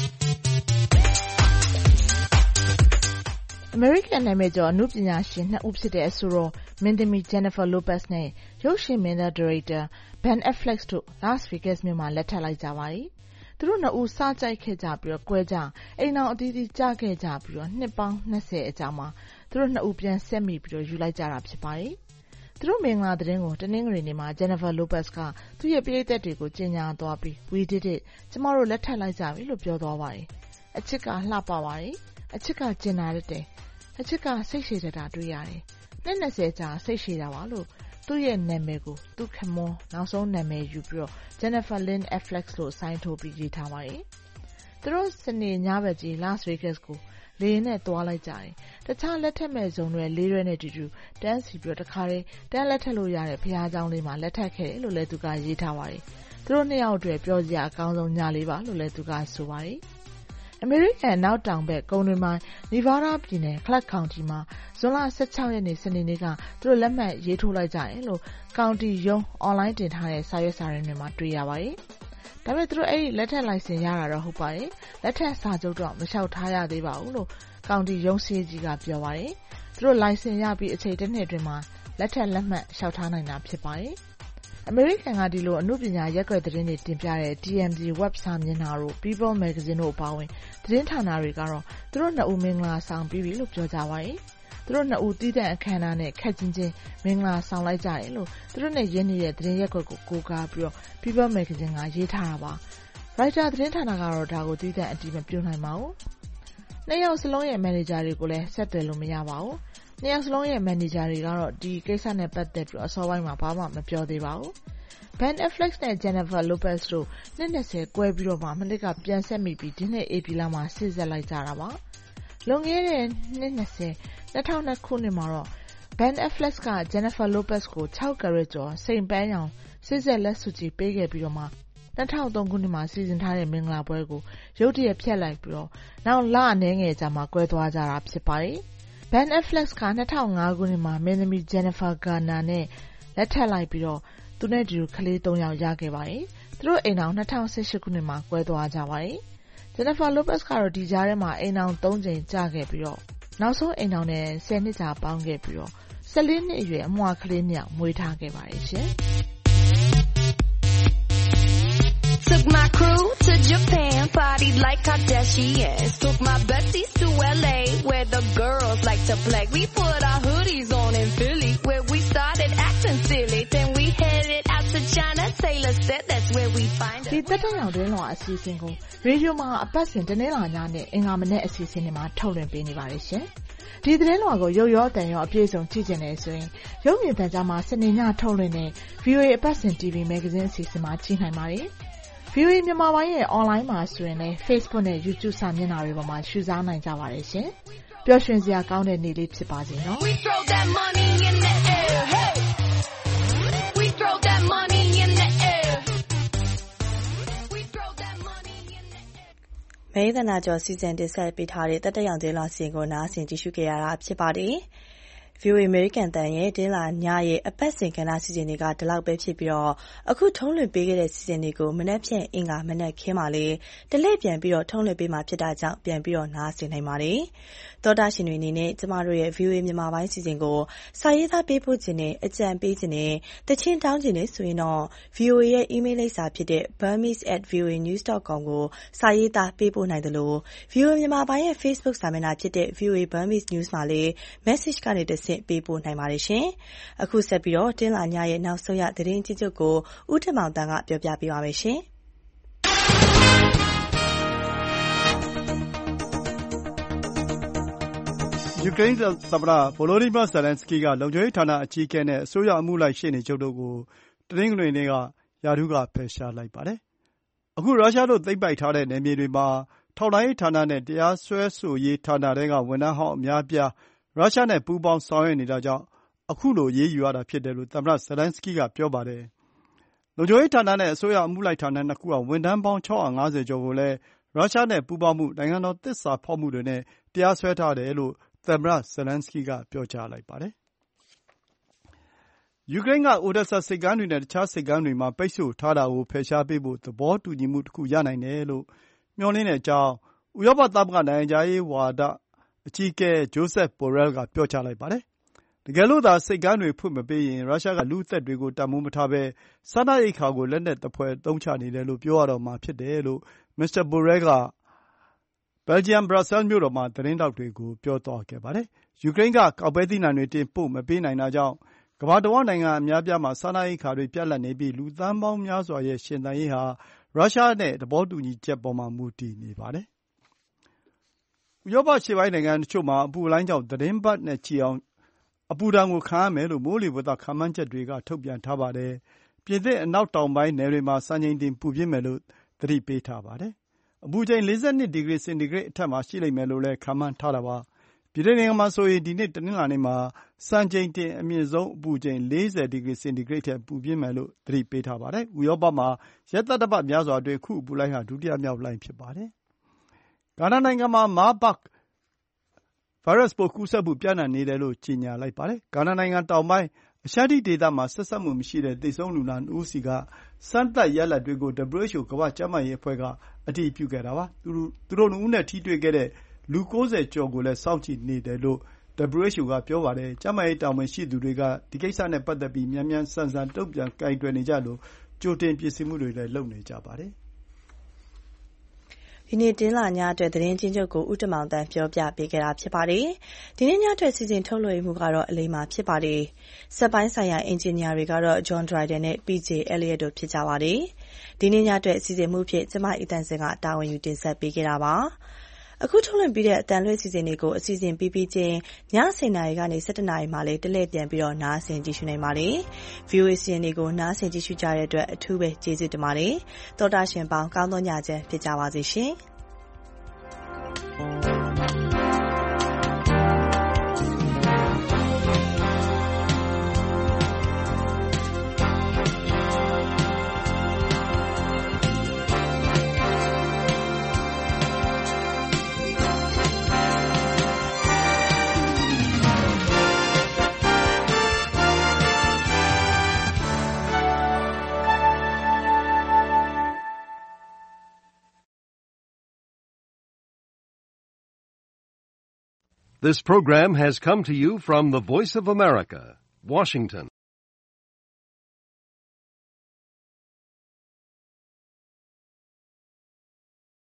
အမေရိကန်နာမည်ကျော်အနုပညာရှင်2ဦးဖြစ်တဲ့အဆိုတော်မင်းသမီး Jennifer Lopez နဲ့ရုပ်ရှင်မင်းသားဒါရိုက်တာ Ben Affleck တို့ Las Vegas မြို့မှာလက်ထပ်လိုက်ကြပါတယ်သူတို့နှစ်ဦးစကြိုက်ခဲ့ကြပြီးတော့ကွဲကြအိမ်အောင်အသီးသီးကြခဲ့ကြပြီးတော့နှစ်ပေါင်း20အကြာမှာသူတို့နှစ်ဦးပြန်ဆက်မိပြီးတော့ယူလိုက်ကြတာဖြစ်ပါတယ်။သူတို့မင်္ဂလာသတင်းကိုတနင်္ဂနွေနေ့မှာ Jennifer Lopez ကသူ့ရဲ့ပရိသတ်တွေကိုကြေညာသွားပြီး We did it ကျမတို့လက်ထပ်လိုက်ကြပြီလို့ပြောသွားပါတယ်။အချစ်ကလှပပါတယ်။အချစ်ကကျင်နာတတ်တယ်။အချစ်ကစိတ်ရှည်တတ်တာတွေ့ရတယ်။နှစ်20ကြာစိတ်ရှည်တာပါလို့သူ့ရဲ့နာမည်ကိုသူ့ခမွန်းနောက်ဆုံးနာမည်ယူပြီးတော့ Jennifer Lynn Affleck လို့ဆိုင်းထိုးပြီးရေးထားပါတယ်။သူတို့စနေညဘက်ကြီး Las Vegas ကိုလေယာဉ်နဲ့သွားလိုက်ကြတယ်။တခြားလက်ထက်မဲ့ဇုံတွေလေးရွဲနဲ့တူတူတန်းစီပြီးတော့တခါတည်းတန်းလက်ထက်လို့ရတဲ့ဖျားเจ้าလေးမှာလက်ထက်ခဲ့တယ်လို့လည်းသူကရေးထားပါတယ်။သူတို့နှစ်ယောက်အတွက်ပြောစရာအကောင်းဆုံးညလေးပါလို့လည်းသူကဆိုပါတယ်။အမေရိကန်နောက်တောင်ဘက်ကုန်းတွင်းပိုင်းနီဗားဒါးပြည်နယ် Clark County မှာဇွန်လ16ရက်နေ့စနေနေ့ကသူတို့လက်မှတ်ရေးထိုးလိုက်ကြတယ်လို့ကောင်တီရုံးအွန်လိုင်းတင်ထားတဲ့စာရွက်စာတမ်းတွေမှာတွေ့ရပါတယ်။ဒါပေမဲ့သူတို့အဲ့ဒီလက်ထက်လိုင်စင်ရတာတော့ဟုတ်ပါတယ်။လက်ထက်စာချုပ်တော့မလျှောက်ထားရသေးပါဘူးလို့ကောင်တီရုံးစီကြီးကပြောပါတယ်။သူတို့လိုင်စင်ရပြီးအချိန်တစ်နှစ်အတွင်းမှာလက်ထက်လက်မှတ်လျှောက်ထားနိုင်တာဖြစ်ပါတယ်။အမေရိကန်ကဒီလိုအနုပညာရက်ွက်သတင်းတွေတင်ပြတဲ့ TMZ Web စာမျက်နှာတို့ People Magazine တို့အပါအဝင်သတင်းဌာနတွေကတော့သူတို့နှစ်ဦးမင်္ဂလာဆောင်ပြီးပြီလို့ပြောကြပါတယ်။သူတို့နှစ်ဦးတည်တဲ့အခမ်းအနားနဲ့ခက်ချင်းချင်းမင်္ဂလာဆောင်လိုက်ကြတယ်လို့သူတို့နဲ့ရင်းနေတဲ့သတင်းရက်ွက်ကိုကိုးကားပြီးတော့ People Magazine ကရေးထားတာပါ။ Writer သတင်းဌာနကတော့ဒါကိုတည်တဲ့အတိမပြုနိုင်ပါဘူး။နှစ်ယောက်စလုံးရဲ့မန်နေဂျာတွေကိုလည်းဆက်သွယ်လို့မရပါဘူး။နှစ်ယောက်စလုံးရဲ့မန်နေဂျာတွေကတော့ဒီကိစ္စနဲ့ပတ်သက်ပြီးအစောပိုင်းမှာဘာမှမပြောသေးပါဘူး။ Ben Affleck နဲ့ Jennifer Lopez တို့20ကွဲပြီးတော့မှမနစ်ကပြန်ဆက်မိပြီးဒီနှစ်ဧပြီလမှာဆစ်ဆက်လိုက်ကြတာပါ။လွန်ခဲ့တဲ့2002ခုနှစ်မှာတော့ Ben Affleck က Jennifer Lopez ကို6 carat ကျော်စိန်ပန်းရောင်ဆစ်ဆက်လက်စုကြည်ပေးခဲ့ပြီးတော့မှ 2003 ခုနှစ်မှာစီစဉ်ထားတဲ့မင်္ဂလာပွဲကိုရုတ်တရက်ဖျက်လိုက်ပြီးတော့နောက်လအနည်းငယ်ကြာမှကွဲသွားကြတာဖြစ်ပါတယ်။ Ben Affleck က2005ခုနှစ်မှာမင်းသမီး Jennifer Garner နဲ့လက်ထပ်လိုက်ပြီးတော့သူနဲ့တူကလေး3ယောက်ရခဲ့ပါတယ်။သူတို့အိမ်အောင်2018ခုနှစ်မှာကွဲသွားကြပါတယ်။ Jennifer Lopez ကတော့ဒီကြားထဲမှာအိမ်အောင်3ကြိမ်ကြာခဲ့ပြီးတော့နောက်ဆုံးအိမ်အောင်နဲ့10နှစ်ကြာပေါင်းခဲ့ပြီးတော့14နှစ်အရွယ်အမွှားကလေး2ယောက်မွေးထားခဲ့ပါတယ်ရှင်။ Took my crew to Japan, partied like Kardashians. Took my besties to LA, where the girls like to play. We put our hoodies on in Philly, where we started acting silly. Then we headed out to China. Taylor said that's where we find us. ဒီတက်တဲ့ရောင်တွင်းလောအစီအစဉ်ကိုရေဒီယိုမှာအပတ်စဉ်တနင်္လာညနဲ့အင်္ဂါမနေ့အစီအစဉ်တွေမှာထုတ်လွှင့်ပေးနေပါတယ်ရှင်။ဒီသတင်းလွှာကိုရုပ်ရောတန်ရောအပြည့်စုံကြည့်ကြနေဆိုရင်ရုပ်မြင်သံကြားမှာစနေညထုတ်လွှင့်တဲ့ VOA အပတ်စဉ် TV Magazine အစီအစဉ်မှာကြည့်နိုင်ပါတယ်။ VOA မြန်မာပိုင်းရဲ့ online မှာဆိုရင်လည်း Facebook နဲ့ YouTube စာမျက်နှာတွေပေါ်မှာရှုစားနိုင်ကြပါတယ်ရှင်။ပျော်ရွှင်စရာကောင်းတဲ့နေ့လေးဖြစ်ပါစေနော်။ We throw that money in the air. Hey. We throw that money in the air. We throw that money in the air. မဲသနာကျော်စီစဉ်တင်ဆက်ပေးထားတဲ့တက်တက်ရောင်ကျေးလာစီကိုနားဆင်ကြည့်ရှုခဲ့ရတာဖြစ်ပါတယ်။ VOA American တန်ရဲ့တင်းလာညရဲ့အပတ်စဉ်ကဏ္ဍစီစဉ်တွေကဒီလောက်ပဲဖြစ်ပြီးတော့အခုထုံးလွှင့်ပေးခဲ့တဲ့စီစဉ်တွေကိုမနက်ဖြန်အင်္ဂါမနက်ခင်းမှာလေတလဲပြန်ပြီးတော့ထုံးလွှင့်ပေးမှာဖြစ်တာကြောင့်ပြန်ပြီးတော့နားဆင်နိုင်ပါတယ်။သောတာရှင်တွေအနေနဲ့ကျမတို့ရဲ့ VOA မြန်မာပိုင်းစီစဉ်ကိုစာရေးသားပေးပို့ခြင်းနဲ့အကြံပေးခြင်းနဲ့တချင်းတောင်းခြင်းနဲ့ဆိုရင်တော့ VOA ရဲ့ email လိပ်စာဖြစ်တဲ့ burmese@voanews.com ကိုစာရေးသားပေးပို့နိုင်တယ်လို့ VOA မြန်မာပိုင်းရဲ့ Facebook စာမျက်နှာဖြစ်တဲ့ VOA Burmese News မှာလည်း message ကနေတဆင့်ပေးပို့နိုင်ပါတယ်ရှင်။အခုဆက်ပြီးတော့တင်းလာညရဲ့နောက်ဆုံးရသတင်းအကျဉ်းချုပ်ကိုဦးထမောင်တန်းကပြောပြပေးပါမယ်ရှင်။ယူကရိန်းသမ္မတ Volodymyr Zelenskyy ကလုံခြုံရေးဌာနအကြီးအကဲနဲ့အစိုးရအမှုလိုက်ရှေ့နေချုပ်တို့ကိုတနင်္ဂနွေနေ့ကရာထူးကဖယ်ရှားလိုက်ပါတယ်။အခုရုရှားတို့သိမ်းပိုက်ထားတဲ့နယ်မြေတွေမှာထောက်လှမ်းရေးဌာနနဲ့တရားစွဲဆိုရေးဌာနတွေကဝန်ထမ်းဟောင်းအများအပြားရုရှားနဲ့ပူးပေါင်းဆောင်ရွက်နေတာကြောင့်အခုလိုအရေးယူရတာဖြစ်တယ်လို့သမ္မတ Zelenskyy ကပြောပါတယ်။လုံခြုံရေးဌာနနဲ့အစိုးရအမှုလိုက်ဌာနနှစ်ခုကဝန်ထမ်းပေါင်း650ကျော်ကိုလည်းရုရှားနဲ့ပူးပေါင်းမှုနိုင်ငံတော်သစ္စာဖောက်မှုတွေနဲ့တရားစွဲထားတယ်လို့သမ္မတ Zelenskyy ကပြောကြားလိုက်ပါတယ်။ယူကရိန်းက Odesa ဆိပ်ကမ်းတွေနဲ့တခြားဆိပ်ကမ်းတွေမှာပိတ်ဆို့ထားတာကိုဖယ်ရှားပေးဖို့သဘောတူညီမှုတခုရနိုင်တယ်လို့မျှော်လင့်ကြောင်းဥရောပသမဂ္ဂနိုင်ငံခြားရေးဝါဒအကြီးအကဲ Josep Borrell ကပြောကြားလိုက်ပါတယ်။တကယ်လို့သာဆိပ်ကမ်းတွေဖွင့်မပေးရင်ရုရှားကလူ့အသက်တွေကိုတန်ဖိုးမထားဘဲစားနပ်ရိက္ခာကိုလက်နက်သဖွယ်အသုံးချနေတယ်လို့ပြောရတော့မှာဖြစ်တယ်လို့မစ္စတာ Borrell ကဘယ်လ်ဂျီယံဘရပ်ဆဲလ်မြို့တော်မှာသတင်းထောက်တွေကိုပြောသွားခဲ့ပါတယ်။ယူကရိန်းကကောက်ပဲသီးနှံတွေတင်ပို့မပေးနိုင်တာကြောင့်ကမ္ဘာတဝန်းနိုင်ငံအများအပြားမှာစားနပ်ရိက္ခာတွေပြတ်လပ်နေပြီးလူသန်းပေါင်းများစွာရဲ့ရှင်သန်ရေးဟာရုရှားနဲ့သဘောတူညီချက်ပေါ်မှာမူတည်နေပါတယ်။ဥရောပအရှေ့ပိုင်းနိုင်ငံတချို့မှာအပူလှိုင်းကြောင့်သီတင်းပတ်နဲ့ချီအောင်အပူဒဏ်ကိုခံရမယ်လို့မိုးလေဝသခန့်မှန်းချက်တွေကထုတ်ပြန်ထားပါတယ်။ပြင်သစ်အနောက်တောင်ပိုင်းနယ်တွေမှာစံချိန်တင်ပူပြင်းမယ်လို့သတိပေးထားပါတယ်။အပူချိန်42ဒီဂရီစင်တီဂရိတ်အထက်မှာရှိလိမ့်မယ်လို့လည်းခန့်မှန်းထားတာပါ။ဗြိတိန်နိုင်ငံမှာဆိုရင်ဒီနေ့တနင်္လာနေ့မှာစံချိန်တင်အမြင့်ဆုံးအပူချိန်40ဒီဂရီစင်တီဂရိတ်ထက်ပူပြင်းမယ်လို့သတိပေးထားပါတယ်။ဥရောပမှာရက်သတ္တပတ်များစွာအတွင်းအခုအပူလှိုင်းဟာဒုတိယမြောက်လှိုင်းဖြစ်ပါတယ်။ဂါနာနိုင်ငံမှာမားဘတ်ဗိုင်းရပ်စ်ပိုးကူးစက်မှုပျံ့နှံ့နေတယ်လို့ကြေညာလိုက်ပါတယ်။ဂါနာနိုင်ငံတောင်ပိုင်းအရှမ်းတီဒေသမှာဆက်စပ်မှုမရှိတဲ့သေဆုံးလူနာ2ဦးဆီကစမ်းသပ်ရလဒ်တွေကို WHO ကမ္ဘာ့ကျန်းမာရေးအဖွဲ့ကအတည်ပြုခဲ့တာပါ။သူတို့2ဦးနဲ့ထိတွေ့ခဲ့တဲ့လူ90ကျော်ကိုလည်းစောင့်ကြည့်နေတယ်လို့ WHO ကပြောပါတယ်။ကျန်းမာရေးတာဝန်ရှိသူတွေကဒီကိစ္စနဲ့ပတ်သက်ပြီးမြန်မြန်ဆန်ဆန်တုံ့ပြန်ကိုင်တွယ်နေကြလို့ကြိုတင်ပြင်ဆင်မှုတွေလည်းလုပ်နေကြပါတယ်။ဒီနေ့တင်းလာညအတွက်သတင်းချင်းချုပ်ကိုဦးတမောင်တန်းပြောပြပေးခဲ့တာဖြစ်ပါတယ်။ဒီနေ့ညအတွက်စီစဉ်ထုတ်လွှင့်မှုကတော့အလိမ္မာဖြစ်ပါတယ်။စက်ပိုင်းဆိုင်ရာအင်ဂျင်နီယာတွေကတော့ John Dryden နဲ့ PJ Elliott တို့ဖြစ်ကြပါတယ်။ဒီနေ့ညအတွက်စီစဉ်မှုဖြစ်ကျမအီတန်စင်ကတာဝန်ယူတင်ဆက်ပေးခဲ့တာပါ။အခုထုတ်လွှင့်ပြီးတဲ့အတန်လွှင့်စီစဉ်တွေကိုအစီအစဉ်ပြီးချင်းည10:00နာရီကနေ17:00နာရီမှာလည်းတလဲပြန်ပြီးတော့နားဆင်ကြည့်ရှုနိုင်ပါတယ်။ VOA စီစဉ်တွေကိုနားဆင်ကြည့်ရှုကြတဲ့အတွက်အထူးပဲကျေးဇူးတင်ပါတယ်။သောတာရှင်ပေါင်းကောင်းသောညချမ်းဖြစ်ကြပါစေရှင်။ This program has come to you from the Voice of America, Washington.